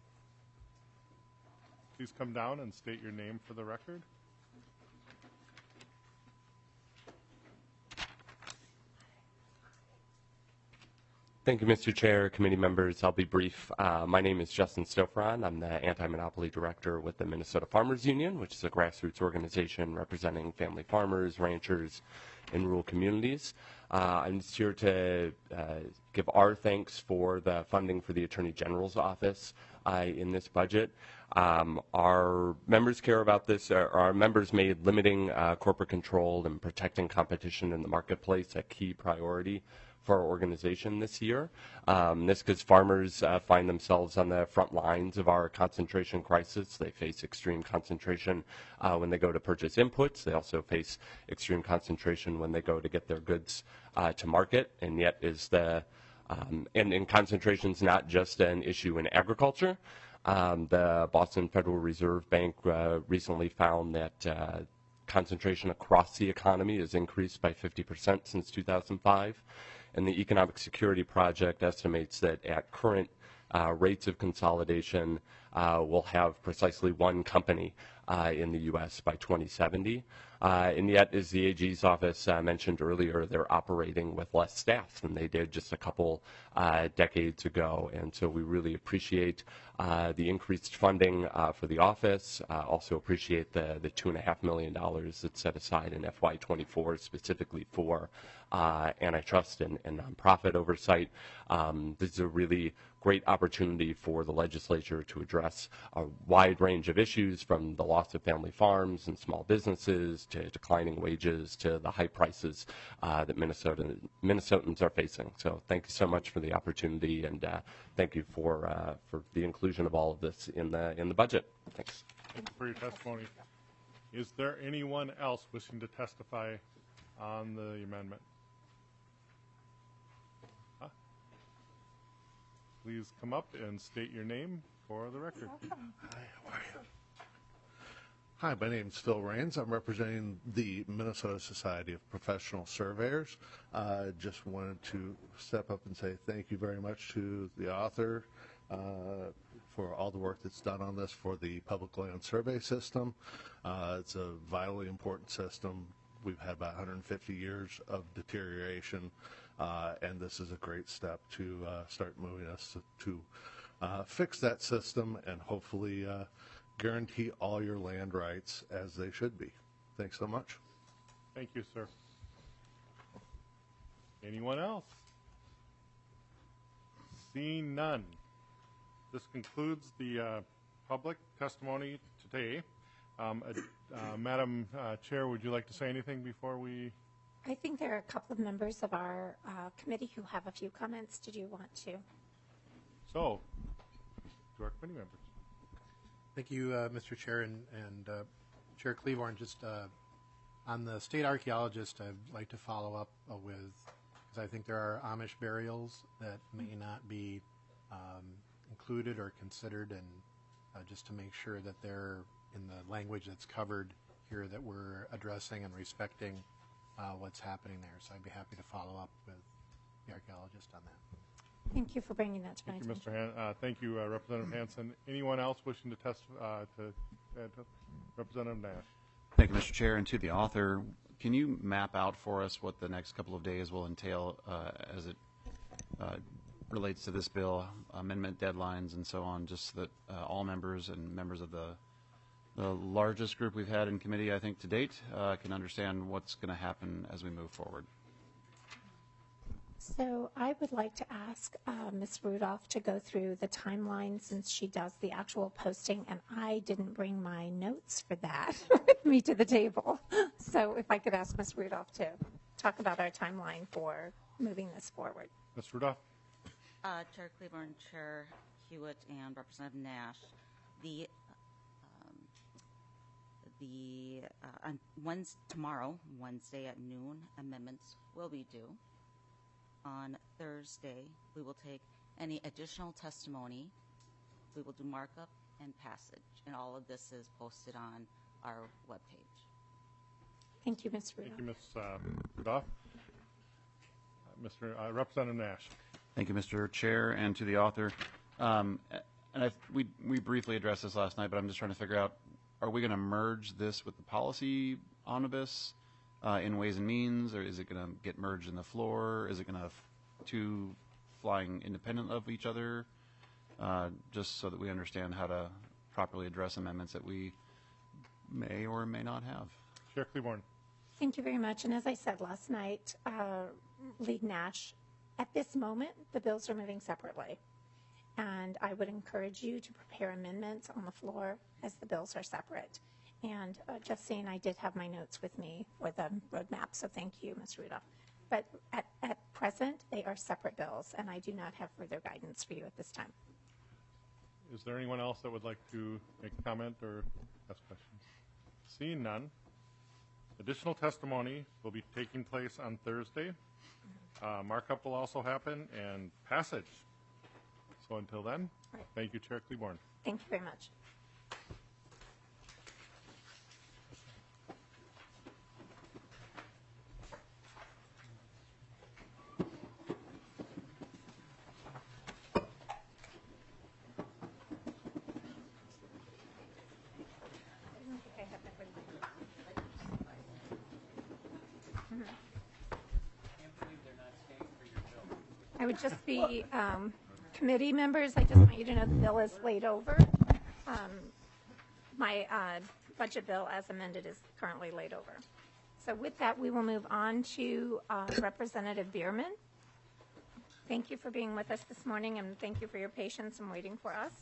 Speaker 2: Please come down and state your name for the record.
Speaker 14: Thank you, Mister Chair, committee members. I'll be brief. Uh, my name is Justin Stoufferon. I'm the Anti-Monopoly Director with the Minnesota Farmers Union, which is a grassroots organization representing family farmers, ranchers, in rural communities. Uh, I'm just here to uh, give our thanks for the funding for the Attorney General's office uh, in this budget. Um, our members care about this. Our, our members made limiting uh, corporate control and protecting competition in the marketplace a key priority for our organization this year. Um, this because farmers uh, find themselves on the front lines of our concentration crisis. They face extreme concentration uh, when they go to purchase inputs. They also face extreme concentration when they go to get their goods uh, to market. And yet is the, um, and, and concentration is not just an issue in agriculture. Um, the Boston Federal Reserve Bank uh, recently found that uh, concentration across the economy has increased by fifty percent since two thousand five. And the Economic Security Project estimates that at current uh, rates of consolidation, uh, we'll have precisely one company uh, in the U S by twenty seventy. Uh, and yet, as the A G's office uh, mentioned earlier, they're operating with less staff than they did just a couple uh, decades ago. And so we really appreciate uh, the increased funding uh, for the office. Uh, also appreciate the, the two and a half million dollars that's set aside in F Y twenty-four specifically for uh, antitrust and, and nonprofit oversight. Um, this is a really great opportunity for the legislature to address a wide range of issues, from the loss of family farms and small businesses to declining wages to the high prices uh, that Minnesota, Minnesotans are facing. So thank you so much for the opportunity, and uh, thank you for uh, for the inclusion of all of this in the in the budget. Thanks.
Speaker 2: Thank you for your testimony. Is there anyone else wishing to testify on the amendment? Huh? Please come up and state your name for the record.
Speaker 15: Hi, how are you? Hi, my name is Phil Rains. I'm representing the Minnesota Society of Professional Surveyors. Uh, just wanted to step up and say thank you very much to the author uh, for all the work that's done on this for the public land survey system. Uh, it's a vitally important system. We've had about one hundred fifty years of deterioration, uh, and this is a great step to uh, start moving us to, to uh, fix that system and hopefully uh, guarantee all your land rights as they should be. Thanks so much.
Speaker 2: Thank you, sir. Anyone else? Seeing none. This concludes the uh, public testimony today. Um, uh, uh, Madam uh, Chair, would you like to say anything before we?
Speaker 1: I think there are a couple of members of our uh, committee who have a few comments. Did you want to?
Speaker 2: So, to our committee members.
Speaker 16: Thank you, uh, Mister Chair, and, and uh, Chair Cleavorn. Just uh, on the state archaeologist, I'd like to follow up uh, with, because I think there are Amish burials that may not be um, included or considered, and uh, just to make sure that they're in the language that's covered here, that we're addressing and respecting uh, what's happening there. So I'd be happy to follow up with the archaeologist on that.
Speaker 1: Thank you for bringing that to my
Speaker 2: Thank you,
Speaker 1: attention.
Speaker 2: Mister Han- uh, thank you, uh, Representative Hanson. Anyone else wishing to test uh, to, uh, to Representative Nash?
Speaker 17: Thank you, Mister Chair. And to the author, can you map out for us what the next couple of days will entail uh, as it uh, relates to this bill, amendment deadlines and so on, just so that uh, all members and members of the, the largest group we've had in committee, I think, to date, uh, can understand what's going to happen as we move forward?
Speaker 1: So I would like to ask uh, Miz Rudolph to go through the timeline since she does the actual posting, and I didn't bring my notes for that with me to the table. So if I could ask Miz Rudolph to talk about our timeline for moving this forward.
Speaker 2: Miz Rudolph?
Speaker 18: Uh, Chair Claiborne, Chair Hewitt, and Representative Nash, the um, the uh, on Wednesday, tomorrow, Wednesday at noon, amendments will be due. On Thursday, we will take any additional testimony. We will do markup and passage, and all of this is posted on our webpage.
Speaker 1: Thank you, Miz Rudolph.
Speaker 2: Thank you, Miz Uh, Rudolph. Uh, Mister Uh, Representative Nash.
Speaker 17: Thank you, Mister Chair, and to the author. Um, and I, we, we briefly addressed this last night, but I'm just trying to figure out, are we going to merge this with the policy omnibus uh, in Ways and Means, or is it going to get merged in the floor? Is it going to have two flying independent of each other? Uh, just so that we understand how to properly address amendments that we may or may not have.
Speaker 2: Chair Claiborne.
Speaker 1: Thank you very much. And as I said last night, uh, Lead Nash, at this moment, the bills are moving separately. And I would encourage you to prepare amendments on the floor as the bills are separate. And uh, just saying, I did have my notes with me for the roadmap, so thank you, Miz Rudolph. But at, at present, they are separate bills, and I do not have further guidance for you at this time.
Speaker 2: Is there anyone else that would like to make a comment or ask questions? Seeing none, additional testimony will be taking place on Thursday. Uh, markup will also happen, and passage. So until then,
Speaker 1: right.
Speaker 2: Thank you, Chair Claiborne.
Speaker 1: Thank you very much. I would just be, um, committee members, I just want you to know the bill is laid over. Um, my uh, budget bill as amended is currently laid over. So with that, we will move on to uh, Representative Bierman. Thank you for being with us this morning, and thank you for your patience and waiting for us.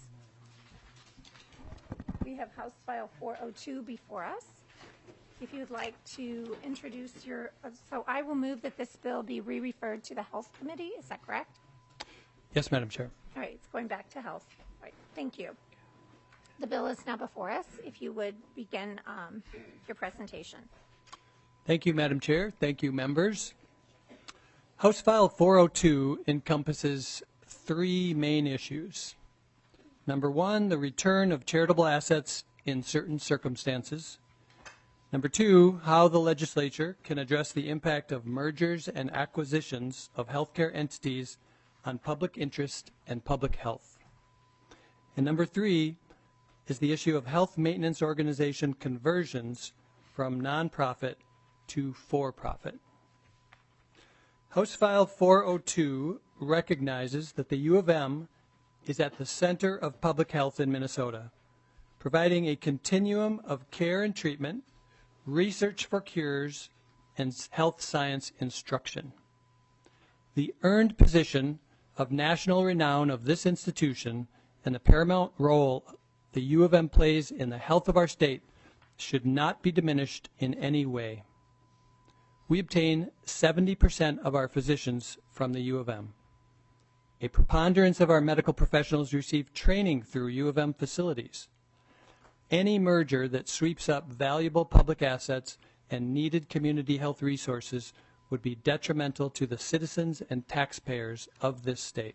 Speaker 1: We have House File four oh two before us. If you'd like to introduce your, uh, so I will move that this bill be re-referred to the Health Committee. Is that correct?
Speaker 19: Yes, Madam Chair.
Speaker 1: All right, it's going back to Health. All right, thank you. The bill is now before us. If you would begin um, your presentation.
Speaker 19: Thank you, Madam Chair. Thank you, members. House File four oh two encompasses three main issues. Number one, the return of charitable assets in certain circumstances. Number two, how the legislature can address the impact of mergers and acquisitions of healthcare entities on public interest and public health. And number three is the issue of health maintenance organization conversions from nonprofit to for-profit. House File four oh two recognizes that the U of M is at the center of public health in Minnesota, providing a continuum of care and treatment, research for cures, and health science instruction. The earned position of national renown of this institution and the paramount role the U of M plays in the health of our state should not be diminished in any way. We obtain seventy percent of our physicians from the U of M. A preponderance of our medical professionals receive training through U of M facilities. Any merger that sweeps up valuable public assets and needed community health resources would be detrimental to the citizens and taxpayers of this state.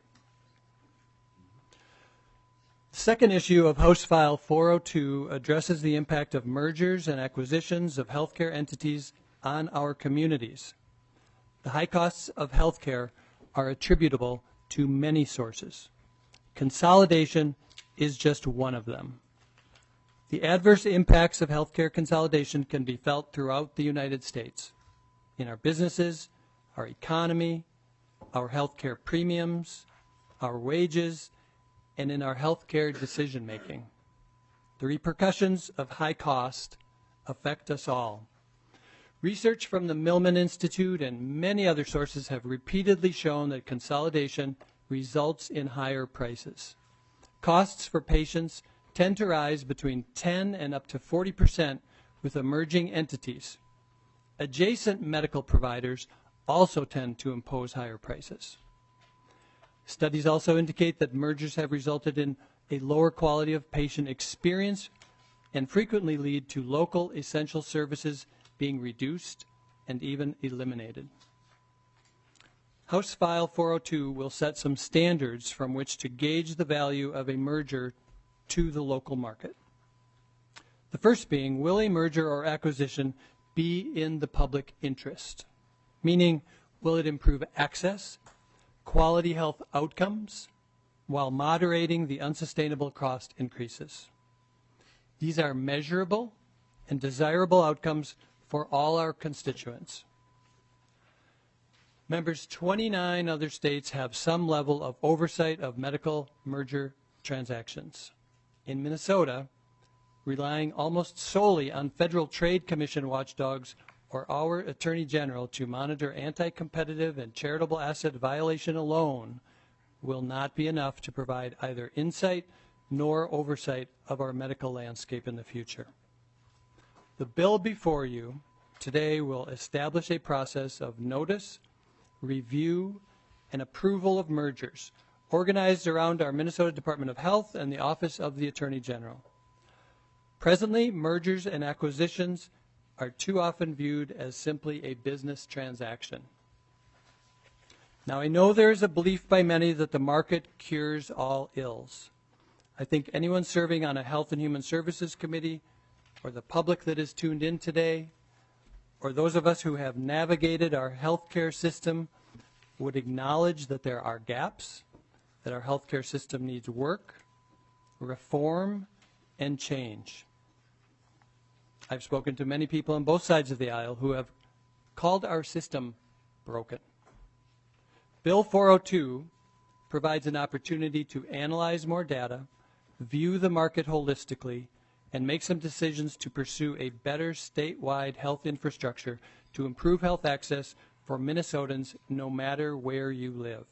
Speaker 19: The second issue of House File four oh two addresses the impact of mergers and acquisitions of healthcare entities on our communities. The high costs of healthcare are attributable to many sources. Consolidation is just one of them. The adverse impacts of healthcare consolidation can be felt throughout the United States, in our businesses, our economy, our healthcare premiums, our wages, and in our healthcare decision-making. The repercussions of high cost affect us all. Research from the Millman Institute and many other sources have repeatedly shown that consolidation results in higher prices. Costs for patients tend to rise between ten and up to forty percent with emerging entities. Adjacent medical providers also tend to impose higher prices. Studies also indicate that mergers have resulted in a lower quality of patient experience and frequently lead to local essential services being reduced and even eliminated. House File four oh two will set some standards from which to gauge the value of a merger to the local market. The first being, will a merger or acquisition be in the public interest? Meaning, will it improve access, quality health outcomes, while moderating the unsustainable cost increases? These are measurable and desirable outcomes for all our constituents. Members, twenty-nine other states have some level of oversight of medical merger transactions. In Minnesota, relying almost solely on Federal Trade Commission watchdogs or our Attorney General to monitor anti-competitive and charitable asset violation alone will not be enough to provide either insight nor oversight of our medical landscape in the future. The bill before you today will establish a process of notice, review, and approval of mergers organized around our Minnesota Department of Health and the Office of the Attorney General. Presently, mergers and acquisitions are too often viewed as simply a business transaction. Now, I know there is a belief by many that the market cures all ills. I think anyone serving on a Health and Human Services Committee, or the public that is tuned in today, or those of us who have navigated our healthcare system would acknowledge that there are gaps, that our healthcare system needs work, reform, and change. I've spoken to many people on both sides of the aisle who have called our system broken. Bill four oh two provides an opportunity to analyze more data, view the market holistically, and make some decisions to pursue a better statewide health infrastructure to improve health access for Minnesotans no matter where you live.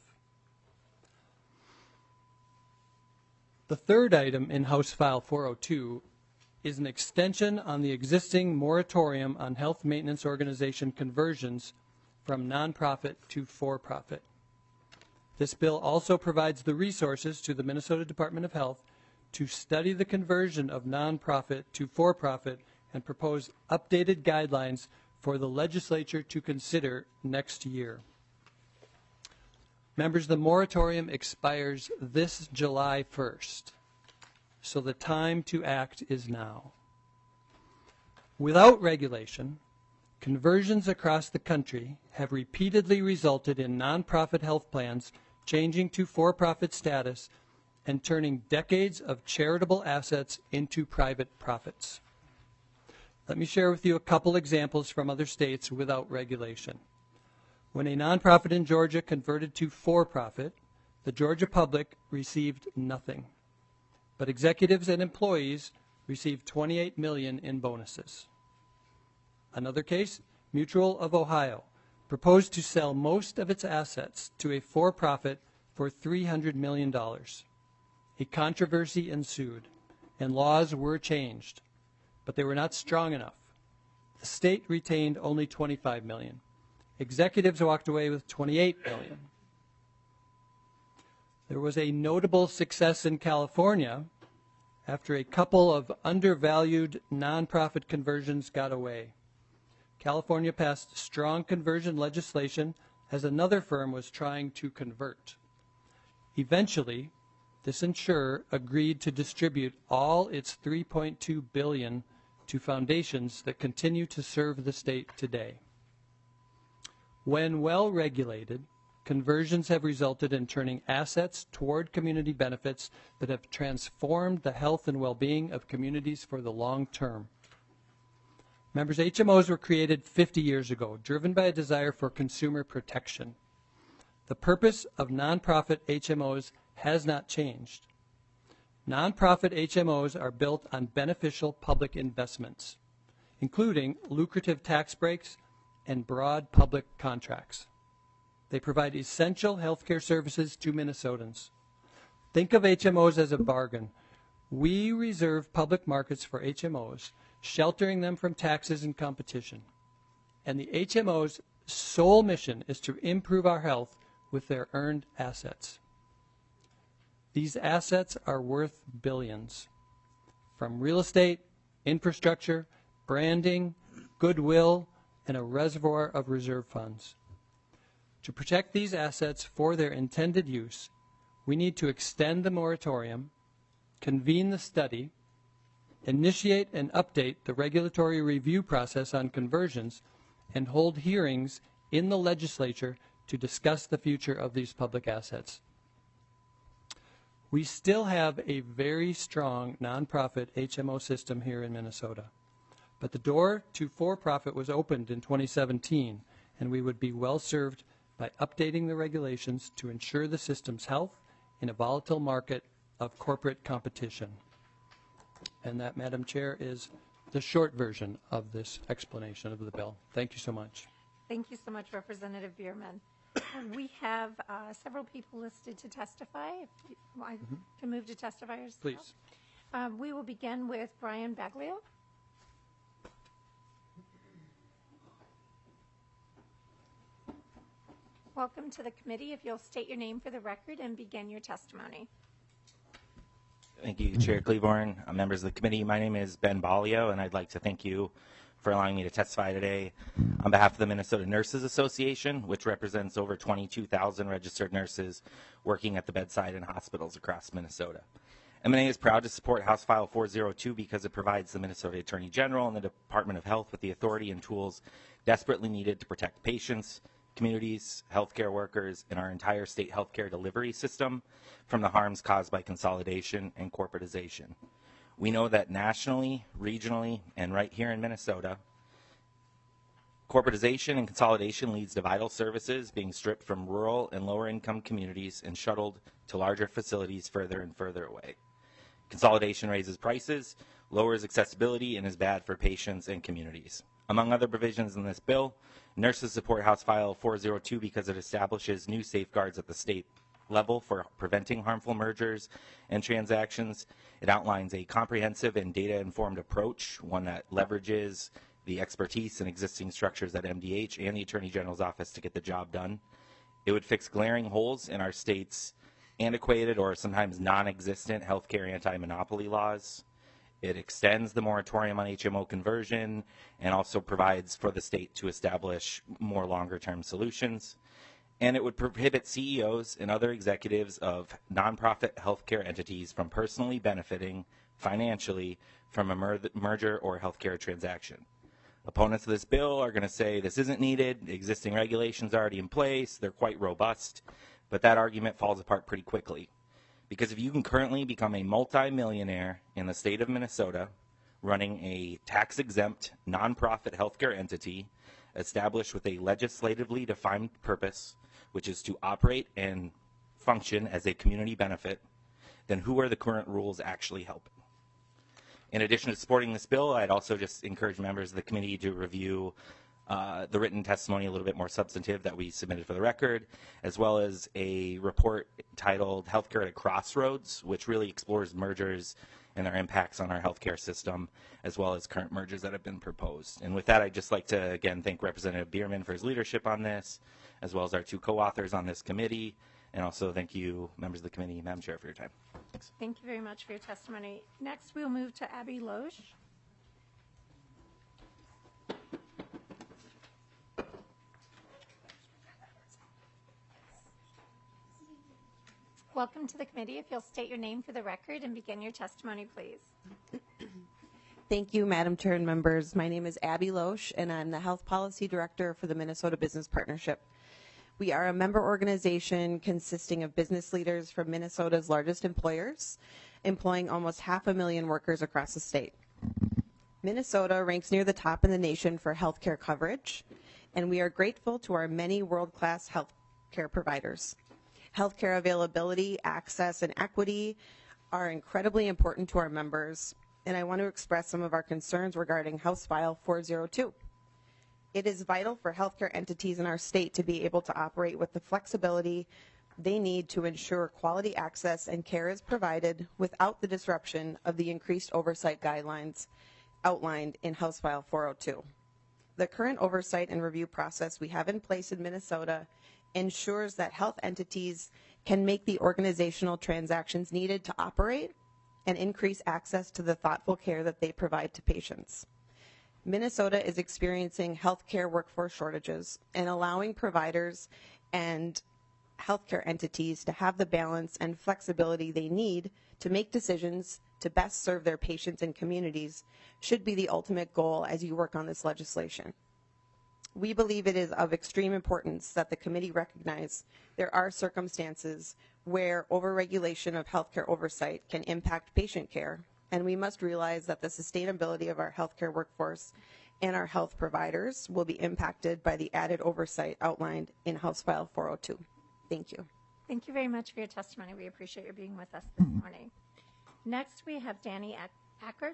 Speaker 19: The third item in House File four oh two is an extension on the existing moratorium on health maintenance organization conversions from nonprofit to for-profit. This bill also provides the resources to the Minnesota Department of Health to study the conversion of nonprofit to for-profit and propose updated guidelines for the legislature to consider next year. Members, the moratorium expires this July first, so the time to act is now. Without regulation, conversions across the country have repeatedly resulted in nonprofit health plans changing to for-profit status and turning decades of charitable assets into private profits. Let me share with you a couple examples from other states without regulation. When a nonprofit in Georgia converted to for-profit, the Georgia public received nothing, but executives and employees received twenty-eight million dollars in bonuses. Another case, Mutual of Ohio proposed to sell most of its assets to a for-profit for three hundred million dollars. A controversy ensued, and laws were changed, but they were not strong enough. The state retained only twenty-five million dollars. Executives walked away with twenty-eight million dollars. There was a notable success in California after a couple of undervalued nonprofit conversions got away. California passed strong conversion legislation as another firm was trying to convert. Eventually, this insurer agreed to distribute all its three point two billion dollars to foundations that continue to serve the state today. When well regulated, conversions have resulted in turning assets toward community benefits that have transformed the health and well-being of communities for the long term. Members, H M Os were created fifty years ago, driven by a desire for consumer protection. The purpose of nonprofit H M Os has not changed. Nonprofit H M Os are built on beneficial public investments, including lucrative tax breaks and broad public contracts. They provide essential healthcare services to Minnesotans. Think of H M Os as a bargain. We reserve public markets for H M Os, sheltering them from taxes and competition. And the H M O's sole mission is to improve our health with their earned assets. These assets are worth billions, from real estate, infrastructure, branding, goodwill, and a reservoir of reserve funds. To protect these assets for their intended use, we need to extend the moratorium, convene the study, initiate and update the regulatory review process on conversions, and hold hearings in the legislature to discuss the future of these public assets. We still have a very strong nonprofit H M O system here in Minnesota, but the door to for-profit was opened in twenty seventeen, and we would be well served by updating the regulations to ensure the system's health in a volatile market of corporate competition. And that, Madam Chair, is the short version of this explanation of the bill. Thank you so much.
Speaker 1: Thank you so much, Representative Bierman. We have uh, several people listed to testify. If you want
Speaker 19: Mm-hmm.
Speaker 1: to move to testifiers,
Speaker 19: Please.
Speaker 1: Um, we will begin with Brian Baglio. Welcome to the committee. If you'll state your name for the record and begin your testimony.
Speaker 20: Thank you, Chair Cleaborn, uh, members of the committee. My name is Ben Balio, and I'd like to thank you for allowing me to testify today on behalf of the Minnesota Nurses Association, which represents over twenty-two thousand registered nurses working at the bedside in hospitals across Minnesota. M N A is proud to support House File four oh two because it provides the Minnesota Attorney General and the Department of Health with the authority and tools desperately needed to protect patients, communities, healthcare workers, and our entire state healthcare delivery system from the harms caused by consolidation and corporatization. We know that nationally, regionally, and right here in Minnesota, corporatization and consolidation leads to vital services being stripped from rural and lower income communities and shuttled to larger facilities further and further away. Consolidation raises prices, lowers accessibility, and is bad for patients and communities. Among other provisions in this bill, nurses support House File four oh two because it establishes new safeguards at the state level for preventing harmful mergers and transactions. It outlines a comprehensive and data-informed approach, one that leverages the expertise and existing structures at M D H and the Attorney General's office to get the job done. It would fix glaring holes in our state's antiquated or sometimes non-existent healthcare anti-monopoly laws. It extends the moratorium on H M O conversion and also provides for the state to establish more longer-term solutions. And it would prohibit C E Os and other executives of nonprofit healthcare entities from personally benefiting financially from a mer- merger or healthcare transaction. Opponents of this bill are going to say this isn't needed, existing regulations are already in place, they're quite robust, but that argument falls apart pretty quickly. Because if you can currently become a multimillionaire in the state of Minnesota running a tax-exempt nonprofit healthcare entity established with a legislatively defined purpose, which is to operate and function as a community benefit, then who are the current rules actually helping? In addition to supporting this bill, I'd also just encourage members of the committee to review uh, the written testimony a little bit more substantive that we submitted for the record, as well as a report titled Healthcare at a Crossroads, which really explores mergers and their impacts on our healthcare system, as well as current mergers that have been proposed. And with that, I'd just like to, again, thank Representative Bierman for his leadership on this, as well as our two co-authors on this committee, and also thank you, members of the committee, Madam Chair, for your time. Thanks.
Speaker 1: Thank you very much for your testimony. Next, we'll move to Abby Loesch. Welcome to the committee. If you'll state your name for the record and begin your testimony, please.
Speaker 21: Thank you, Madam Chair and members. My name is Abby Loesch, and I'm the Health Policy Director for the Minnesota Business Partnership. We are a member organization consisting of business leaders from Minnesota's largest employers, employing almost half a million workers across the state. Minnesota ranks near the top in the nation for healthcare coverage, and we are grateful to our many world-class healthcare providers. Healthcare availability, access, and equity are incredibly important to our members, and I want to express some of our concerns regarding House File four oh two. It is vital for healthcare entities in our state to be able to operate with the flexibility they need to ensure quality access and care is provided without the disruption of the increased oversight guidelines outlined in House File four oh two. The current oversight and review process we have in place in Minnesota ensures that health entities can make the organizational transactions needed to operate and increase access to the thoughtful care that they provide to patients. Minnesota is experiencing healthcare workforce shortages, and allowing providers and healthcare entities to have the balance and flexibility they need to make decisions to best serve their patients and communities should be the ultimate goal as you work on this legislation. We believe it is of extreme importance that the committee recognize there are circumstances where overregulation of healthcare oversight can impact patient care, and we must realize that the sustainability of our healthcare workforce and our health providers will be impacted by the added oversight outlined in House File four oh two. Thank you.
Speaker 1: Thank you very much for your testimony. We appreciate your being with us this morning. Next, we have Danny Ackert.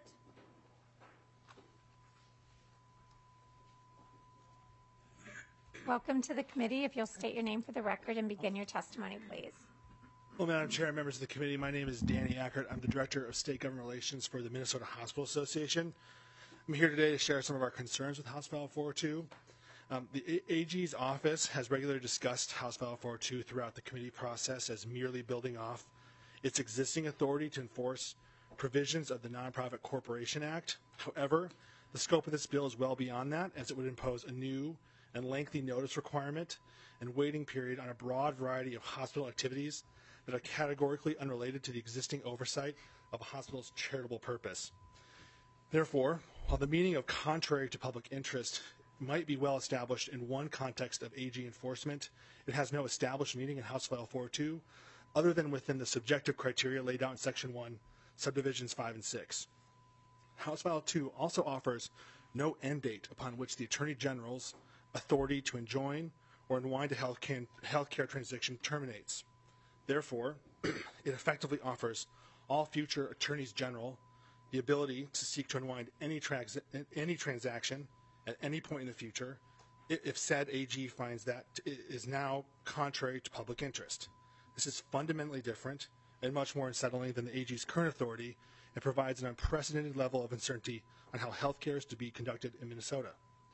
Speaker 1: Welcome to the committee. If you'll state your name for the record and begin your testimony, please.
Speaker 3: Well, Madam Chair and members of the committee, my name is Danny Ackert. I'm the Director of State Government Relations for the Minnesota Hospital Association. I'm here today to share some of our concerns with House File four oh two. Um, the A G's office has regularly discussed House File four oh two throughout the committee process as merely building off its existing authority to enforce provisions of the Nonprofit Corporation Act. However, the scope of this bill is well beyond that, as it would impose a new and lengthy notice requirement and waiting period on a broad variety of hospital activities that are categorically unrelated to the existing oversight of a hospital's charitable purpose. Therefore, while the meaning of contrary to public interest might be well established in one context of A G enforcement, it has no established meaning in House File four oh two other than within the subjective criteria laid out in Section one, Subdivisions five and six. House File two also offers no end date upon which the Attorney General's authority to enjoin or unwind a healthcare, healthcare transaction terminates. Therefore, it effectively offers all future attorneys general the ability to seek to unwind any, trans any transaction at any point in the future if said A G finds that is now contrary to public interest. This is fundamentally different and much more unsettling than the A G's current authority and provides an unprecedented level of uncertainty on how healthcare is to be conducted in Minnesota.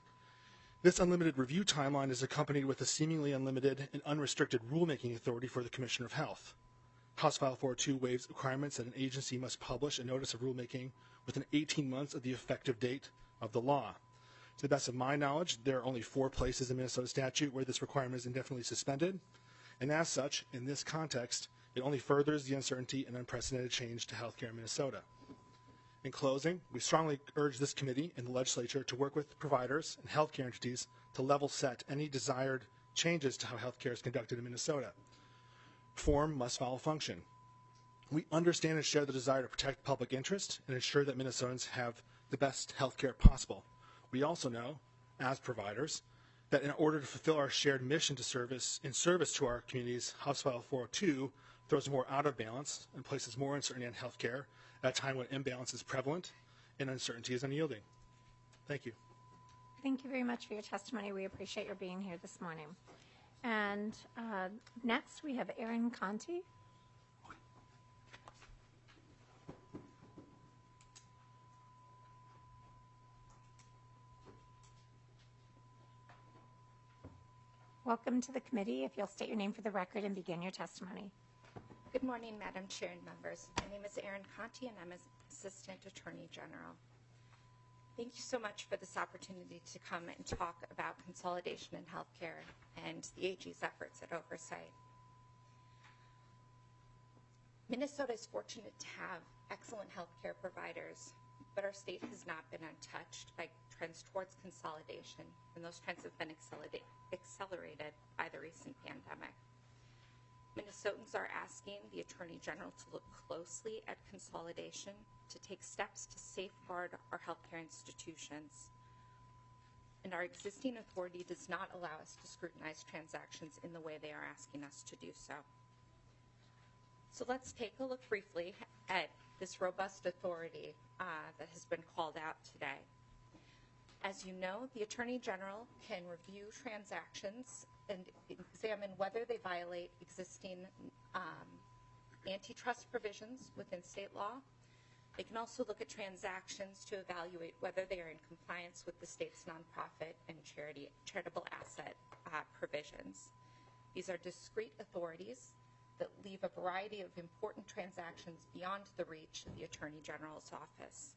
Speaker 3: This unlimited review timeline is accompanied with a seemingly unlimited and unrestricted rulemaking authority for the Commissioner of Health. House File four oh two waives requirements that an agency must publish a notice of rulemaking within eighteen months of the effective date of the law. To the best of my knowledge, there are only four places in Minnesota statute where this requirement is indefinitely suspended, and as such, in this context, it only furthers the uncertainty and unprecedented change to healthcare in Minnesota. In closing, we strongly urge this committee and the legislature to work with providers and healthcare entities to level set any desired changes to how healthcare is conducted in Minnesota. Form must follow function. We understand and share the desire to protect public interest and ensure that Minnesotans have the best healthcare possible. We also know, as providers, that in order to fulfill our shared mission to service in service to our communities, House File four oh two throws more out of balance and places more uncertainty on healthcare at a time when imbalance is prevalent and uncertainty is unyielding. Thank you.
Speaker 1: Thank you very much for your testimony. We appreciate your being here this morning. And uh, next we have Aaron Conti. Welcome to the committee. If you'll state your name for the record and begin your testimony.
Speaker 22: Good morning, Madam Chair and members. My name is Erin Conti, and I'm Assistant Attorney General. Thank you so much for this opportunity to come and talk about consolidation in healthcare and the A G's efforts at oversight. Minnesota is fortunate to have excellent healthcare providers, but our state has not been untouched by trends towards consolidation, and those trends have been accelerated by the recent pandemic. Minnesotans are asking the Attorney General to look closely at consolidation, to take steps to safeguard our healthcare institutions. And our existing authority does not allow us to scrutinize transactions in the way they are asking us to do so. So let's take a look briefly at this robust authority uh, that has been called out today. As you know, the Attorney General can review transactions and examine whether they violate existing um, antitrust provisions within state law. They can also look at transactions to evaluate whether they are in compliance with the state's nonprofit and charity, charitable asset uh, provisions. These are discrete authorities that leave a variety of important transactions beyond the reach of the Attorney General's office.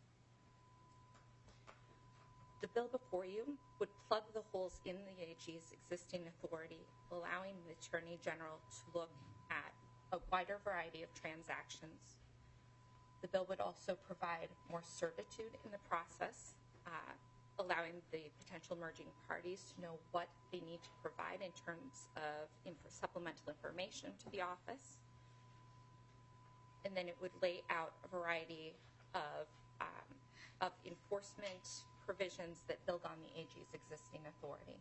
Speaker 22: The bill before you would plug the holes in the A G's existing authority, allowing the Attorney General to look at a wider variety of transactions. The bill would also provide more certitude in the process, uh, allowing the potential merging parties to know what they need to provide in terms of inf- supplemental information to the office. And then it would lay out a variety of, um, of enforcement provisions that build on the A G's existing authority.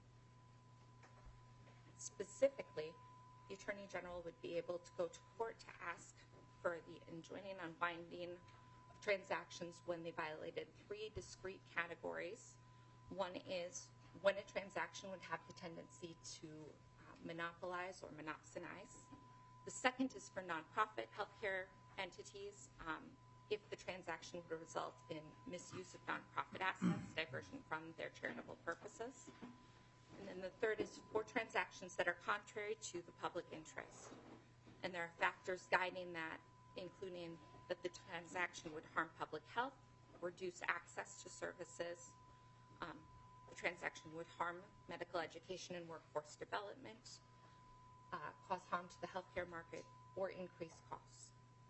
Speaker 22: Specifically, the Attorney General would be able to go to court to ask for the enjoining, unbinding of transactions when they violated three discrete categories. One is when a transaction would have the tendency to uh, monopolize or monopsonize. The second is for nonprofit healthcare entities, um, if the transaction would result in misuse of nonprofit assets, diversion from their charitable purposes. And then the third is for transactions that are contrary to the public interest. And there are factors guiding that, including that the transaction would harm public health, reduce access to services, um, the transaction would harm medical education and workforce development, uh, cause harm to the healthcare market, or increase costs.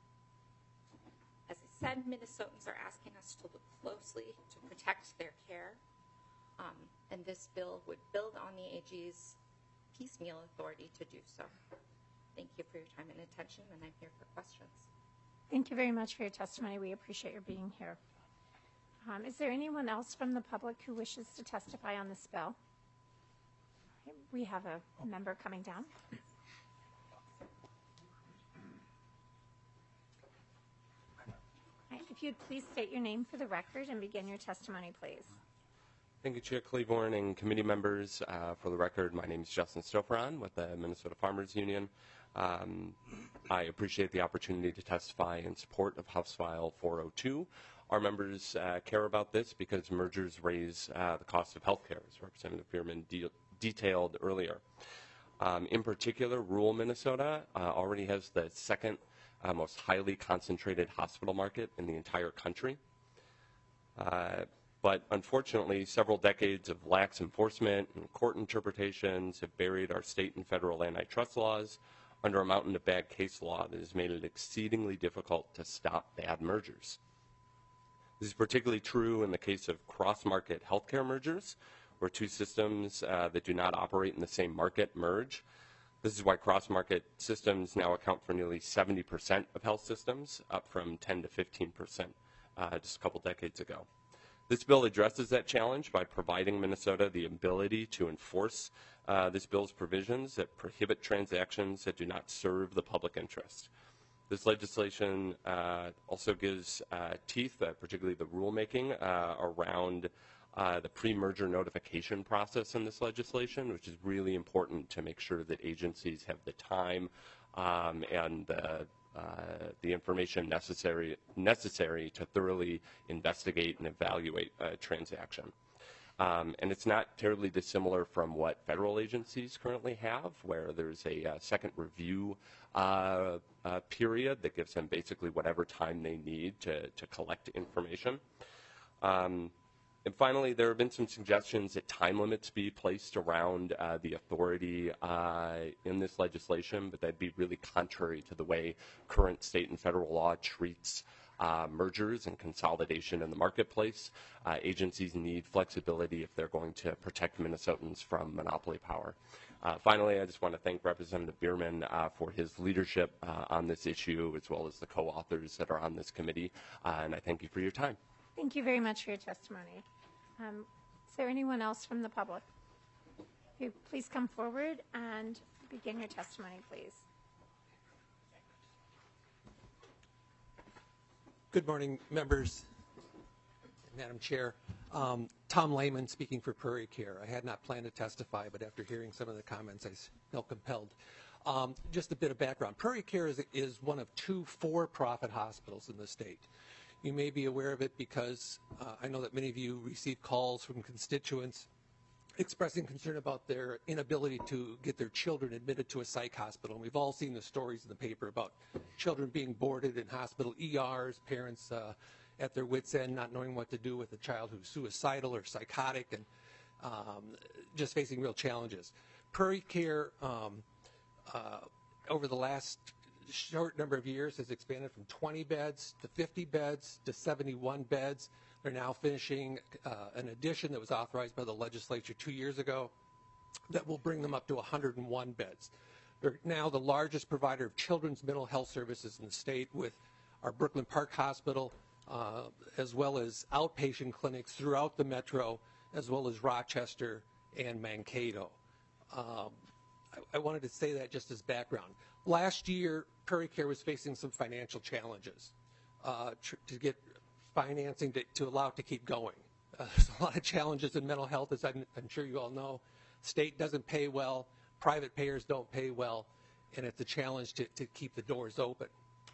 Speaker 22: As I said, Minnesotans are asking us to look closely to protect their care, um, and this bill would build on the A G's piecemeal authority to do so. Thank you for your time and attention, and I'm here for questions.
Speaker 1: Thank you very much for your testimony. We appreciate your being here. Um, is there anyone else from the public who wishes to testify on this bill? We have a member coming down. If you'd please state your name for the record and begin your testimony, please.
Speaker 14: Thank you, Chair Cleaborn and committee members. Uh, for the record, my name is Justin Stoufferon with the Minnesota Farmers Union. Um, I appreciate the opportunity to testify in support of House File four oh two. Our members uh, care about this because mergers raise uh, the cost of health care, as Representative Bierman de detailed earlier. Um, in particular, rural Minnesota uh, already has the second Uh, most highly concentrated hospital market in the entire country. Uh, but unfortunately, several decades of lax enforcement and court interpretations have buried our state and federal antitrust laws under a mountain of bad case law that has made it exceedingly difficult to stop bad mergers. This is particularly true in the case of cross-market healthcare mergers, where two systems uh, that do not operate in the same market merge. This is why cross-market systems now account for nearly seventy percent of health systems, up from ten to fifteen percent uh, just a couple decades ago. This bill addresses that challenge by providing Minnesota the ability to enforce uh, this bill's provisions that prohibit transactions that do not serve the public interest. This legislation uh, also gives uh, teeth, uh, particularly the rulemaking, uh, around Uh, the pre-merger notification process in this legislation, which is really important to make sure that agencies have the time um, and the, uh, the information necessary necessary to thoroughly investigate and evaluate a transaction. Um, and it's not terribly dissimilar from what federal agencies currently have, where there's a uh, second review uh, uh, period that gives them basically whatever time they need to, to collect information. Um, And finally, there have been some suggestions that time limits be placed around uh, the authority uh, in this legislation, but that'd be really contrary to the way current state and federal law treats uh, mergers and consolidation in the marketplace. Uh, agencies need flexibility if they're going to protect Minnesotans from monopoly power. Uh, finally, I just want to thank Representative Bierman uh, for his leadership uh, on this issue, as well as the co-authors that are on this committee, uh, and I thank you for your time.
Speaker 1: Thank you very much for your testimony. Um, is there anyone else from the public? Okay, please come forward and begin your testimony, please.
Speaker 4: Good morning, members, Madam Chair. Um, Tom Lehman speaking for Prairie Care. I had not planned to testify, but after hearing some of the comments, I felt compelled. Um, just a bit of background. Prairie Care is, is one of two for-profit hospitals in the state. You may be aware of it because uh, I know that many of you receive calls from constituents expressing concern about their inability to get their children admitted to a psych hospital. And we've all seen the stories in the paper about children being boarded in hospital E Rs, parents uh, at their wits' end, not knowing what to do with a child who's suicidal or psychotic, and um, just facing real challenges. Prairie Care, um, uh, over the last short number of years, has expanded from twenty beds to fifty beds to seventy-one beds. They're now finishing uh, an addition that was authorized by the legislature two years ago that will bring them up to one hundred one beds. They're now the largest provider of children's mental health services in the state, with our Brooklyn Park Hospital, uh, as well as outpatient clinics throughout the metro, as well as Rochester and Mankato. Um, I, I wanted to say that just as background. Last year, Prairie Care was facing some financial challenges uh, tr- to get financing to, to allow it to keep going. Uh, there's a lot of challenges in mental health, as I'm, I'm sure you all know. State doesn't pay well, private payers don't pay well, and it's a challenge to, to keep the doors open.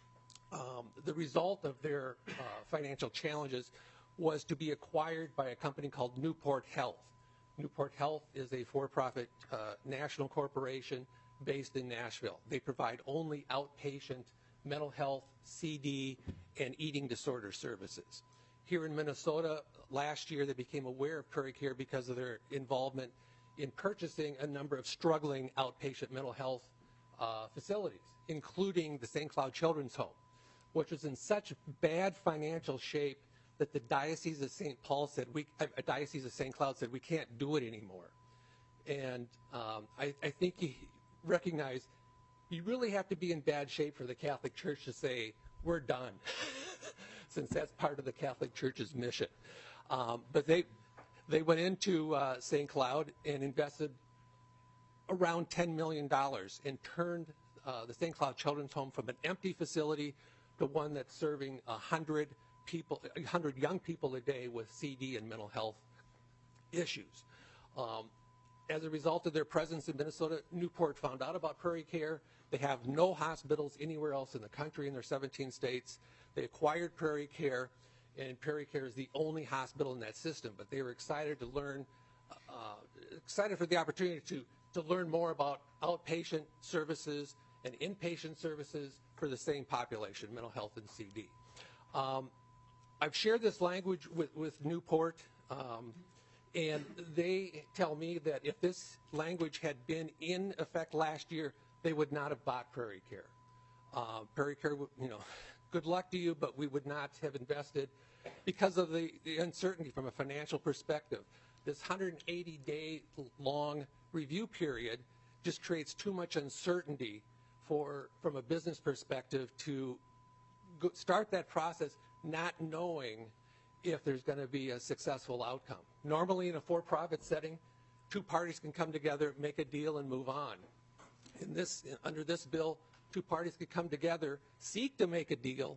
Speaker 4: Um, the result of their uh, financial challenges was to be acquired by a company called Newport Health. Newport Health is a for-profit uh, national corporation based in Nashville. They provide only outpatient mental health, C D, and eating disorder services. Here in Minnesota, last year they became aware of Prairie Care because of their involvement in purchasing a number of struggling outpatient mental health uh, facilities, including the Saint Cloud Children's Home, which was in such bad financial shape that the Diocese of Saint Paul said, we, uh, Diocese of Saint Cloud said, we can't do it anymore. And um, I, I think you recognize you really have to be in bad shape for the Catholic Church to say, we're done, since that's part of the Catholic Church's mission. Um, but they they went into uh, Saint Cloud and invested around ten million dollars and turned uh, the Saint Cloud Children's Home from an empty facility to one that's serving one hundred people, one hundred young people a day with C D and mental health issues. Um, As a result of their presence in Minnesota, Newport found out about Prairie Care. They have no hospitals anywhere else in the country in their seventeen states. They acquired Prairie Care, and Prairie Care is the only hospital in that system. But they were excited to learn, uh, excited for the opportunity to, to learn more about outpatient services and inpatient services for the same population, mental health and C D. Um, I've shared this language with, with Newport. Um, And they tell me that if this language had been in effect last year, they would not have bought Prairie Care. Uh, Prairie Care, you know, good luck to you, but we would not have invested because of the, the uncertainty from a financial perspective. This one hundred eighty day long review period just creates too much uncertainty for, from a business perspective, to go, start that process not knowing if there's going to be a successful outcome. Normally in a for-profit setting, two parties can come together, make a deal, and move on. In this, under this bill, two parties could come together, seek to make a deal,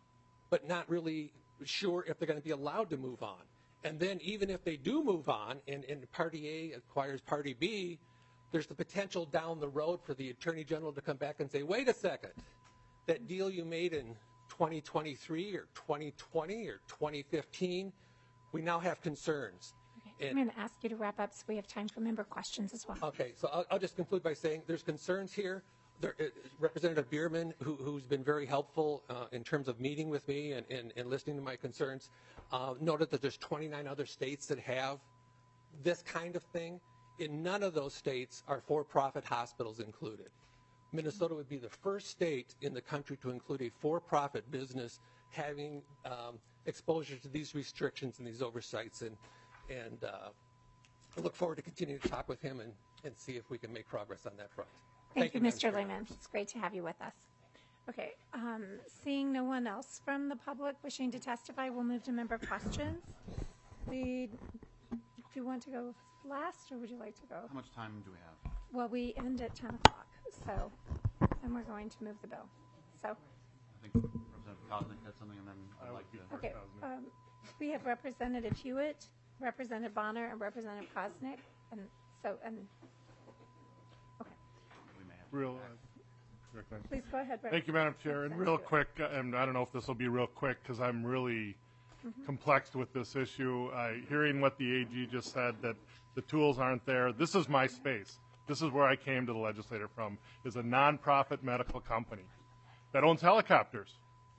Speaker 4: but not really sure if they're going to be allowed to move on. And then even if they do move on, and, and Party A acquires Party B, there's the potential down the road for the Attorney General to come back and say, wait a second, that deal you made in twenty twenty-three or twenty twenty or twenty fifteen, we now have concerns.
Speaker 1: Okay. I'm going to ask you to wrap up so we have time for member questions as well.
Speaker 4: Okay, so I'll, I'll just conclude by saying there's concerns here. There, uh, Representative Bierman, who, who's been very helpful uh, in terms of meeting with me and, and, and listening to my concerns, uh, noted that there's twenty-nine other states that have this kind of thing. In none of those states are for-profit hospitals included. Minnesota would be the first state in the country to include a for-profit business having um, exposure to these restrictions and these oversights, and and uh, I look forward to continuing to talk with him and, and see if we can make progress on that front.
Speaker 1: Thank, Thank you,
Speaker 4: Madam
Speaker 1: Mister
Speaker 4: Chair.
Speaker 1: Lehman. It's great to have you with us. Okay, um, seeing no one else from the public wishing to testify, we'll move to member questions. We, do you want to go last, or would you like to go?
Speaker 17: How much time do we have?
Speaker 1: Well, we end at ten o'clock, so, and we're going to move the bill. So,
Speaker 17: I think Representative Koznick had something, and then I'd like to.
Speaker 1: okay, um, we have Representative Hewitt, Representative Bonner, and Representative Koznick, and so, and, okay.
Speaker 2: Real, uh, Rick,
Speaker 1: Please go ahead,
Speaker 2: Thank you, Madam Chair. And real quick, uh, and I don't know if this will be real quick because I'm really
Speaker 1: Mhm.
Speaker 2: complexed with this issue. Uh, hearing what the A G just said, that the tools aren't there. This is my space. This is where I came to the legislator from, is a nonprofit medical company that owns helicopters.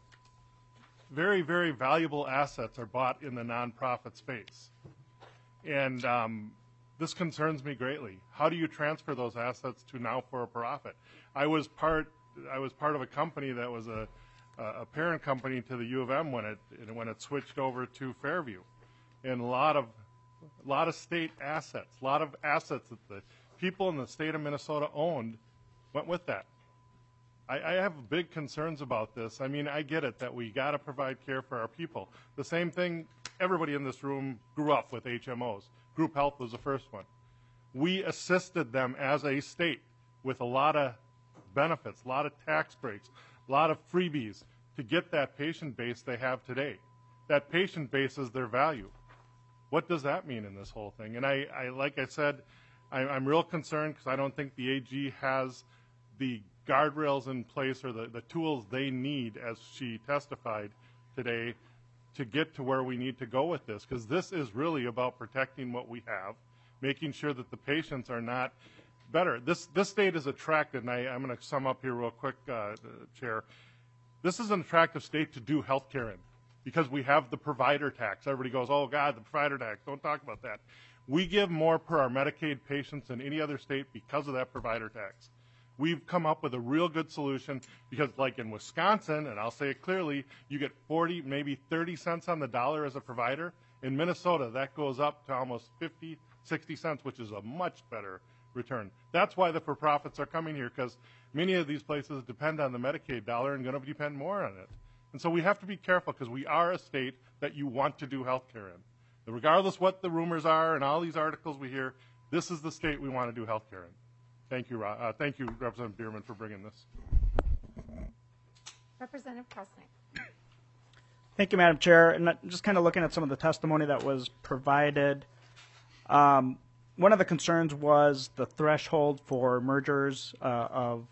Speaker 2: Very, very valuable assets are bought in the nonprofit space. And um, this concerns me greatly. How do you transfer those assets to now for a profit? I was part, I was part of a company that was a, a parent company to the U of M when it, when it switched over to Fairview. And a lot of, a lot of state assets, a lot of assets that the people in the state of Minnesota owned went with that. I, I have big concerns about this. I mean, I get it that we got to provide care for our people. The same thing, everybody in this room grew up with H M Os. Group health was the first one. We assisted them as a state with a lot of benefits, a lot of tax breaks, a lot of freebies to get that patient base they have today. That patient base is their value. What does that mean in this whole thing? And I, I like I said, I, I'm real concerned because I don't think the A G has the guardrails in place or the, the tools they need, as she testified today, to get to where we need to go with this, because this is really about protecting what we have, making sure that the patients are not better. This this state is attracted, and I, I'm going to sum up here real quick, uh, Chair. This is an attractive state to do health care in because we have the provider tax. Everybody goes, oh, God, the provider tax. Don't talk about that. We give more per our Medicaid patients than any other state because of that provider tax. We've come up with a real good solution because, like in Wisconsin, and I'll say it clearly, you get forty, maybe thirty cents on the dollar as a provider. In Minnesota, that goes up to almost fifty, sixty cents, which is a much better return. That's why the for-profits are coming here, because many of these places depend on the Medicaid dollar and going to depend more on it. And so we have to be careful because we are a state that you want to do health care in. And regardless what the rumors are and all these articles we hear, this is the state we want to do health care in. Thank you, uh, thank you, Representative Bierman, for bringing this.
Speaker 1: Representative Koznick.
Speaker 5: Thank you, Madam Chair. And just kind of looking at some of the testimony that was provided, um, one of the concerns was the threshold for mergers uh, of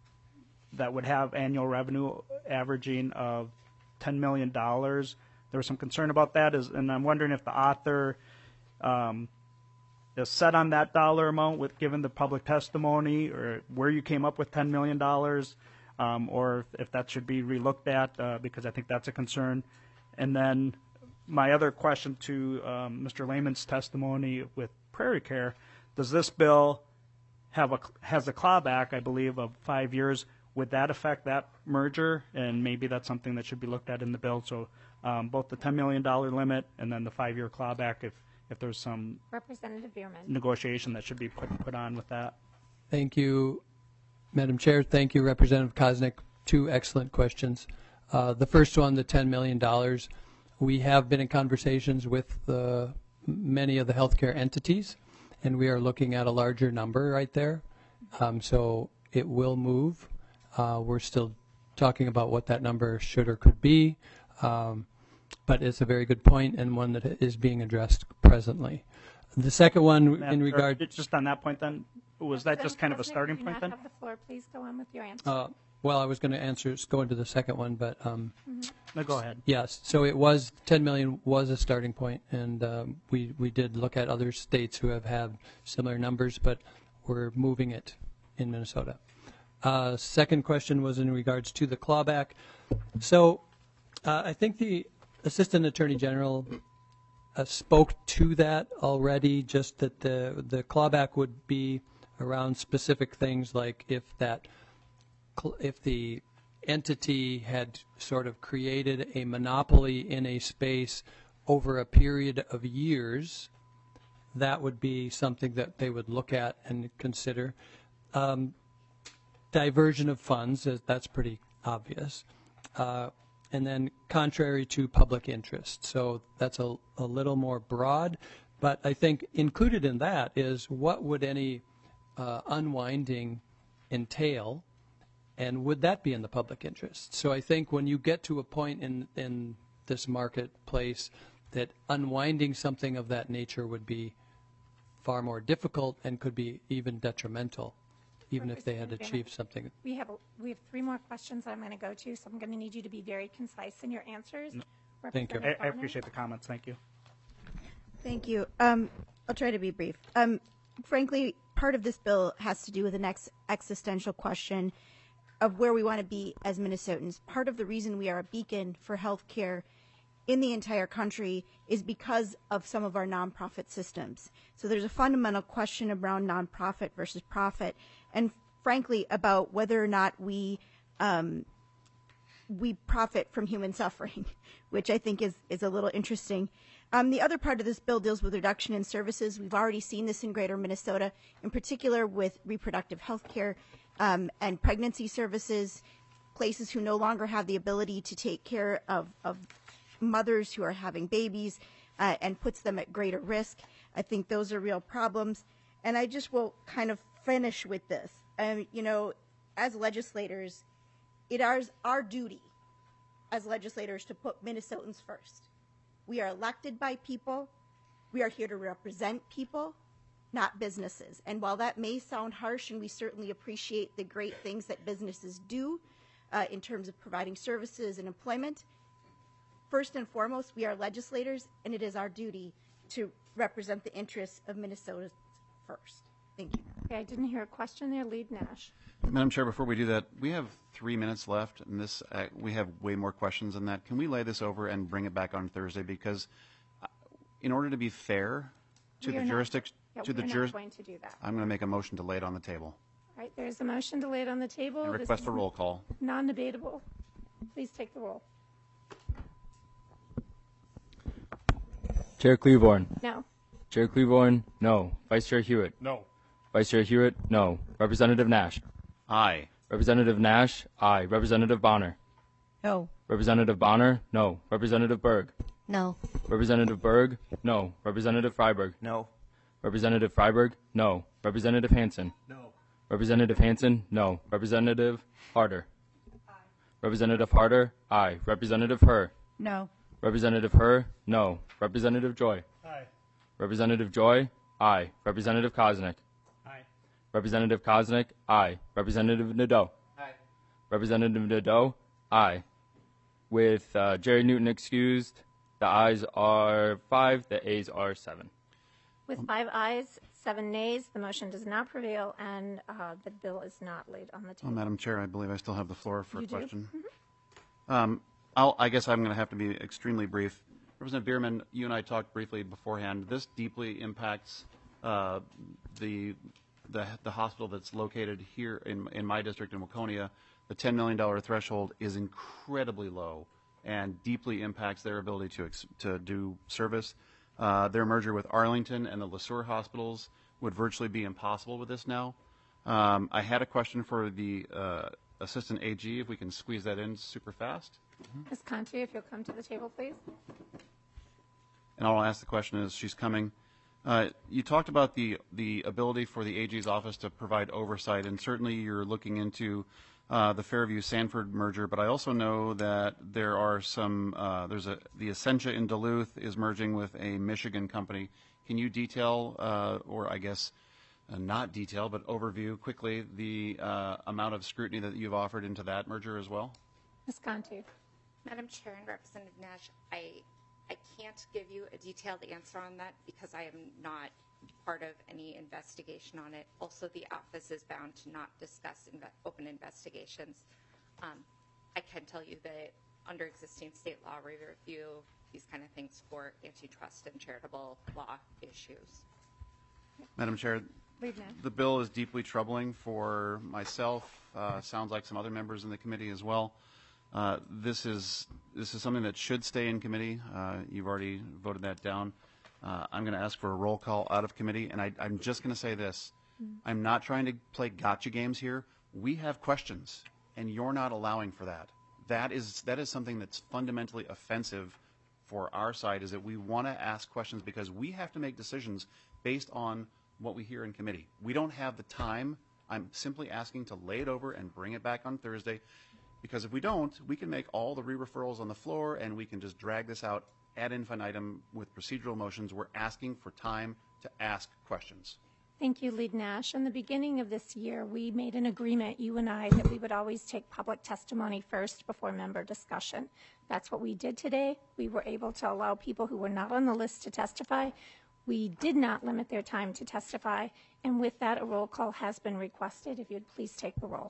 Speaker 5: that would have annual revenue averaging of ten million dollars. There was some concern about that, is, and I'm wondering if the author um, is set on that dollar amount with given the public testimony, or where you came up with ten million dollars, um, or if that should be relooked at, uh, because I think that's a concern. And then my other question to um, Mister Lehman's testimony with Prairie Care, does this bill have a has a clawback, I believe, of five years? Would that affect that merger? And maybe that's something that should be looked at in the bill. So um, both the ten million dollars limit and then the five-year clawback, if if there's some
Speaker 1: Representative Bierman.
Speaker 5: negotiation that should be put put on with that.
Speaker 19: Thank you, Madam Chair. Thank you, Representative Koznick. Two excellent questions. Uh, the first one, the ten million dollars. We have been in conversations with the, many of the healthcare entities, and we are looking at a larger number right there. Um, so it will move. Uh, we're still talking about what that number should or could be, um, but it's a very good point and one that is being addressed presently. The second one,
Speaker 5: Madam
Speaker 19: in
Speaker 5: Chair,
Speaker 19: regard,
Speaker 5: just on that point, then was that just kind of a starting
Speaker 1: Do
Speaker 5: point
Speaker 1: not
Speaker 5: then?
Speaker 1: have the floor. Please go on with your answer.
Speaker 19: uh, well, I was going to answer, go into the second one, but um,
Speaker 5: No, go ahead.
Speaker 19: yes. So it was ten million was a starting point, and um, we we did look at other states who have had similar numbers, but we're moving it in Minnesota. Uh, second question was in regards to the clawback. So uh, I think the Assistant Attorney General uh, spoke to that already, just that the the clawback would be around specific things like if that if the entity had sort of created a monopoly in a space over a period of years, that would be something that they would look at and consider. Um, diversion of funds, that's pretty obvious. Uh, and then contrary to public interest. So that's a, a little more broad. But I think included in that is what would any uh, unwinding entail, and would that be in the public interest? So I think when you get to a point in, in this marketplace that unwinding something of that nature would be far more difficult and could be even detrimental, even if they had achieved something.
Speaker 1: We have, a, we have three more questions I'm going to go to, so I'm going to need you to be very concise in your answers.
Speaker 5: Thank you. I,
Speaker 1: Representative
Speaker 5: I
Speaker 1: Bonner?
Speaker 5: appreciate the comments. Thank you.
Speaker 6: Thank you. Um, I'll try to be brief. Um, frankly, part of this bill has to do with the next existential question of where we want to be as Minnesotans. Part of the reason we are a beacon for health care in the entire country is because of some of our nonprofit systems. So there's a fundamental question around nonprofit versus profit, and frankly about whether or not we um, we profit from human suffering, which I think is, is a little interesting. Um, the other part of this bill deals with reduction in services. We've already seen this in greater Minnesota, in particular with reproductive health care um, and pregnancy services, places who no longer have the ability to take care of, of mothers who are having babies uh, and puts them at greater risk. I think those are real problems. And I just will kind of finish with this. Um, you know, as legislators, it is our duty as legislators to put Minnesotans first. We are elected by people. We are here to represent people, not businesses. And while that may sound harsh, and we certainly appreciate the great things that businesses do uh, in terms of providing services and employment, first and foremost, we are legislators, and it is our duty to represent the interests of Minnesotans first. Thank you.
Speaker 1: Okay, I didn't hear a question there. Lead Nash.
Speaker 17: Madam Chair, before we do that, we have three minutes left, and this uh, we have way more questions than that. Can we lay this over and bring it back on Thursday? Because uh, in order to be fair to
Speaker 1: We
Speaker 17: the
Speaker 1: are not-
Speaker 17: jurisdiction,
Speaker 1: yeah,
Speaker 17: to
Speaker 1: we
Speaker 17: the
Speaker 1: are not
Speaker 17: juris,
Speaker 1: going to do that.
Speaker 17: I'm going to make a motion to lay it on the table.
Speaker 1: All right, there's a motion to lay it on the table.
Speaker 17: I
Speaker 1: This
Speaker 17: request
Speaker 1: is
Speaker 17: a roll call.
Speaker 1: Non-debatable. Please take the roll.
Speaker 7: Chair Cleaborn.
Speaker 1: No.
Speaker 7: Chair Cleaborn, no. Vice Chair Hewitt.
Speaker 2: No.
Speaker 7: Vice Chair Hewitt, no. Representative Nash.
Speaker 17: Aye.
Speaker 7: Representative Nash, aye. Representative Bonner.
Speaker 6: No.
Speaker 7: Representative Bonner, no. Representative Berg.
Speaker 6: No.
Speaker 7: Representative Berg, no. Representative Freiberg.
Speaker 20: No.
Speaker 7: Representative Freiberg, no. Representative Hansen.
Speaker 3: No.
Speaker 7: Representative Hansen, no. Representative Harder. Aye. Representative Harder, aye. Representative Herr.
Speaker 6: No.
Speaker 7: Representative Herr, no. Representative Joy.
Speaker 3: Aye.
Speaker 7: Representative Joy, aye. Representative Koznick.
Speaker 3: Aye.
Speaker 7: Representative Koznick, aye. Representative Nadeau.
Speaker 3: Aye.
Speaker 7: Representative Nadeau, aye. With uh, Jerry Newton excused, the ayes are five, the ayes are seven.
Speaker 1: With five ayes, seven nays, the motion does not prevail, and uh, the bill is not laid on the
Speaker 17: Oh,
Speaker 1: table.
Speaker 17: Madam Chair, I believe I still have the floor for
Speaker 1: You
Speaker 17: a
Speaker 1: do?
Speaker 17: question.
Speaker 1: Mhm.
Speaker 17: Um, I'll, I guess I'm going to have to be extremely brief. Representative Bierman, you and I talked briefly beforehand. This deeply impacts uh, the, the the hospital that's located here in in my district in Waconia. The ten million dollars threshold is incredibly low and deeply impacts their ability to ex- to do service. Uh, their merger with Arlington and the LeSueur hospitals would virtually be impossible with this now. Um, I had a question for the uh, Assistant A G, if we can squeeze that in super fast.
Speaker 1: Miz Conti, if you'll come to the table, please.
Speaker 17: And I'll ask the question as she's coming. Uh, you talked about the the ability for the A G's office to provide oversight, and certainly you're looking into uh, the Fairview-Sanford merger. But I also know that there are some. Uh, there's a the Essentia in Duluth is merging with a Michigan company. Can you detail, uh, or I guess uh, not detail, but overview quickly the uh, amount of scrutiny that you've offered into that merger as well?
Speaker 1: Miz Conti.
Speaker 22: Madam Chair and Representative Nash, I, I can't give you a detailed answer on that because I am not part of any investigation on it. Also, the office is bound to not discuss inve- open investigations. Um, I can tell you that under existing state law, we review these kind of things for antitrust and charitable law issues.
Speaker 17: Madam Chair,
Speaker 1: Lead Nash.
Speaker 17: The bill is deeply troubling for myself, uh, sounds like some other members in the committee as well. Uh, this is this is something that should stay in committee. Uh, you've already voted that down. Uh, I'm going to ask for a roll call out of committee, and I, I'm just going to say this. I'm not trying to play gotcha games here. We have questions, and you're not allowing for that. That is that is something that's fundamentally offensive for our side, is that we want to ask questions because we have to make decisions based on what we hear in committee. We don't have the time. I'm simply asking to lay it over and bring it back on Thursday, because if we don't, we can make all the re-referrals on the floor and we can just drag this out ad infinitum with procedural motions. We're asking for time to ask questions.
Speaker 1: Thank you, Lead Nash. In the beginning of this year, we made an agreement, you and I, that we would always take public testimony first before member discussion. That's what we did today. We were able to allow people who were not on the list to testify. We did not limit their time to testify, and with that, a roll call has been requested. If you'd please take the roll.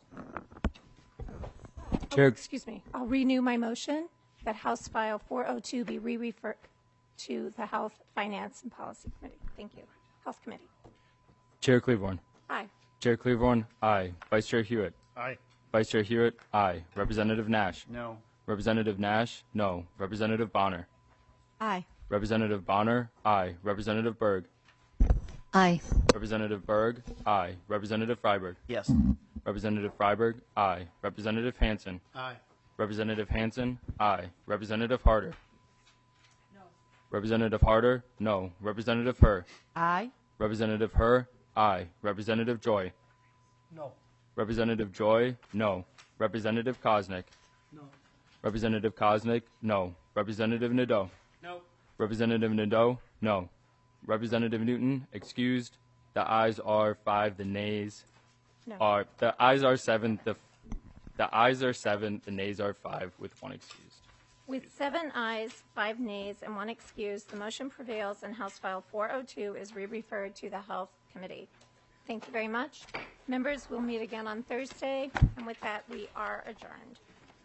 Speaker 7: Chair.
Speaker 1: Oh, excuse me. I'll renew my motion that House File four oh two be re-referred to the Health, Finance, and Policy Committee. Thank you. Health Committee.
Speaker 7: Chair Cleavorn.
Speaker 1: Aye.
Speaker 7: Chair Cleavorn, aye. Vice Chair Hewitt.
Speaker 2: Aye.
Speaker 7: Vice Chair Hewitt, aye. Representative Nash.
Speaker 17: No.
Speaker 7: Representative Nash, no. Representative Bonner.
Speaker 6: Aye.
Speaker 7: Representative Bonner, aye. Representative Berg.
Speaker 6: Aye.
Speaker 7: Representative Berg, aye. Representative Freiberg.
Speaker 10: Yes.
Speaker 7: Representative Freiberg, aye. Representative Hansen.
Speaker 16: Aye.
Speaker 7: Representative Hansen, aye. Representative Harder. No. Representative Harder, no. Representative Herr.
Speaker 6: Aye.
Speaker 7: Representative Herr, aye. Representative Joy.
Speaker 16: No.
Speaker 7: Representative Joy, no. Representative Kosnick.
Speaker 16: No.
Speaker 7: Representative Kosnick, no. Representative Nadeau.
Speaker 16: No.
Speaker 7: Representative Nadeau, no. Representative Newton, excused. The ayes are five, the nays
Speaker 1: No.
Speaker 7: are, the ayes are seven, the, the ayes are seven, the nays are five, with one excused.
Speaker 1: With seven ayes, five nays, and one excused, the motion prevails and House File four oh two is re-referred to the Health Committee. Thank you very much. Members, we'll meet again on Thursday, and with that, we are adjourned.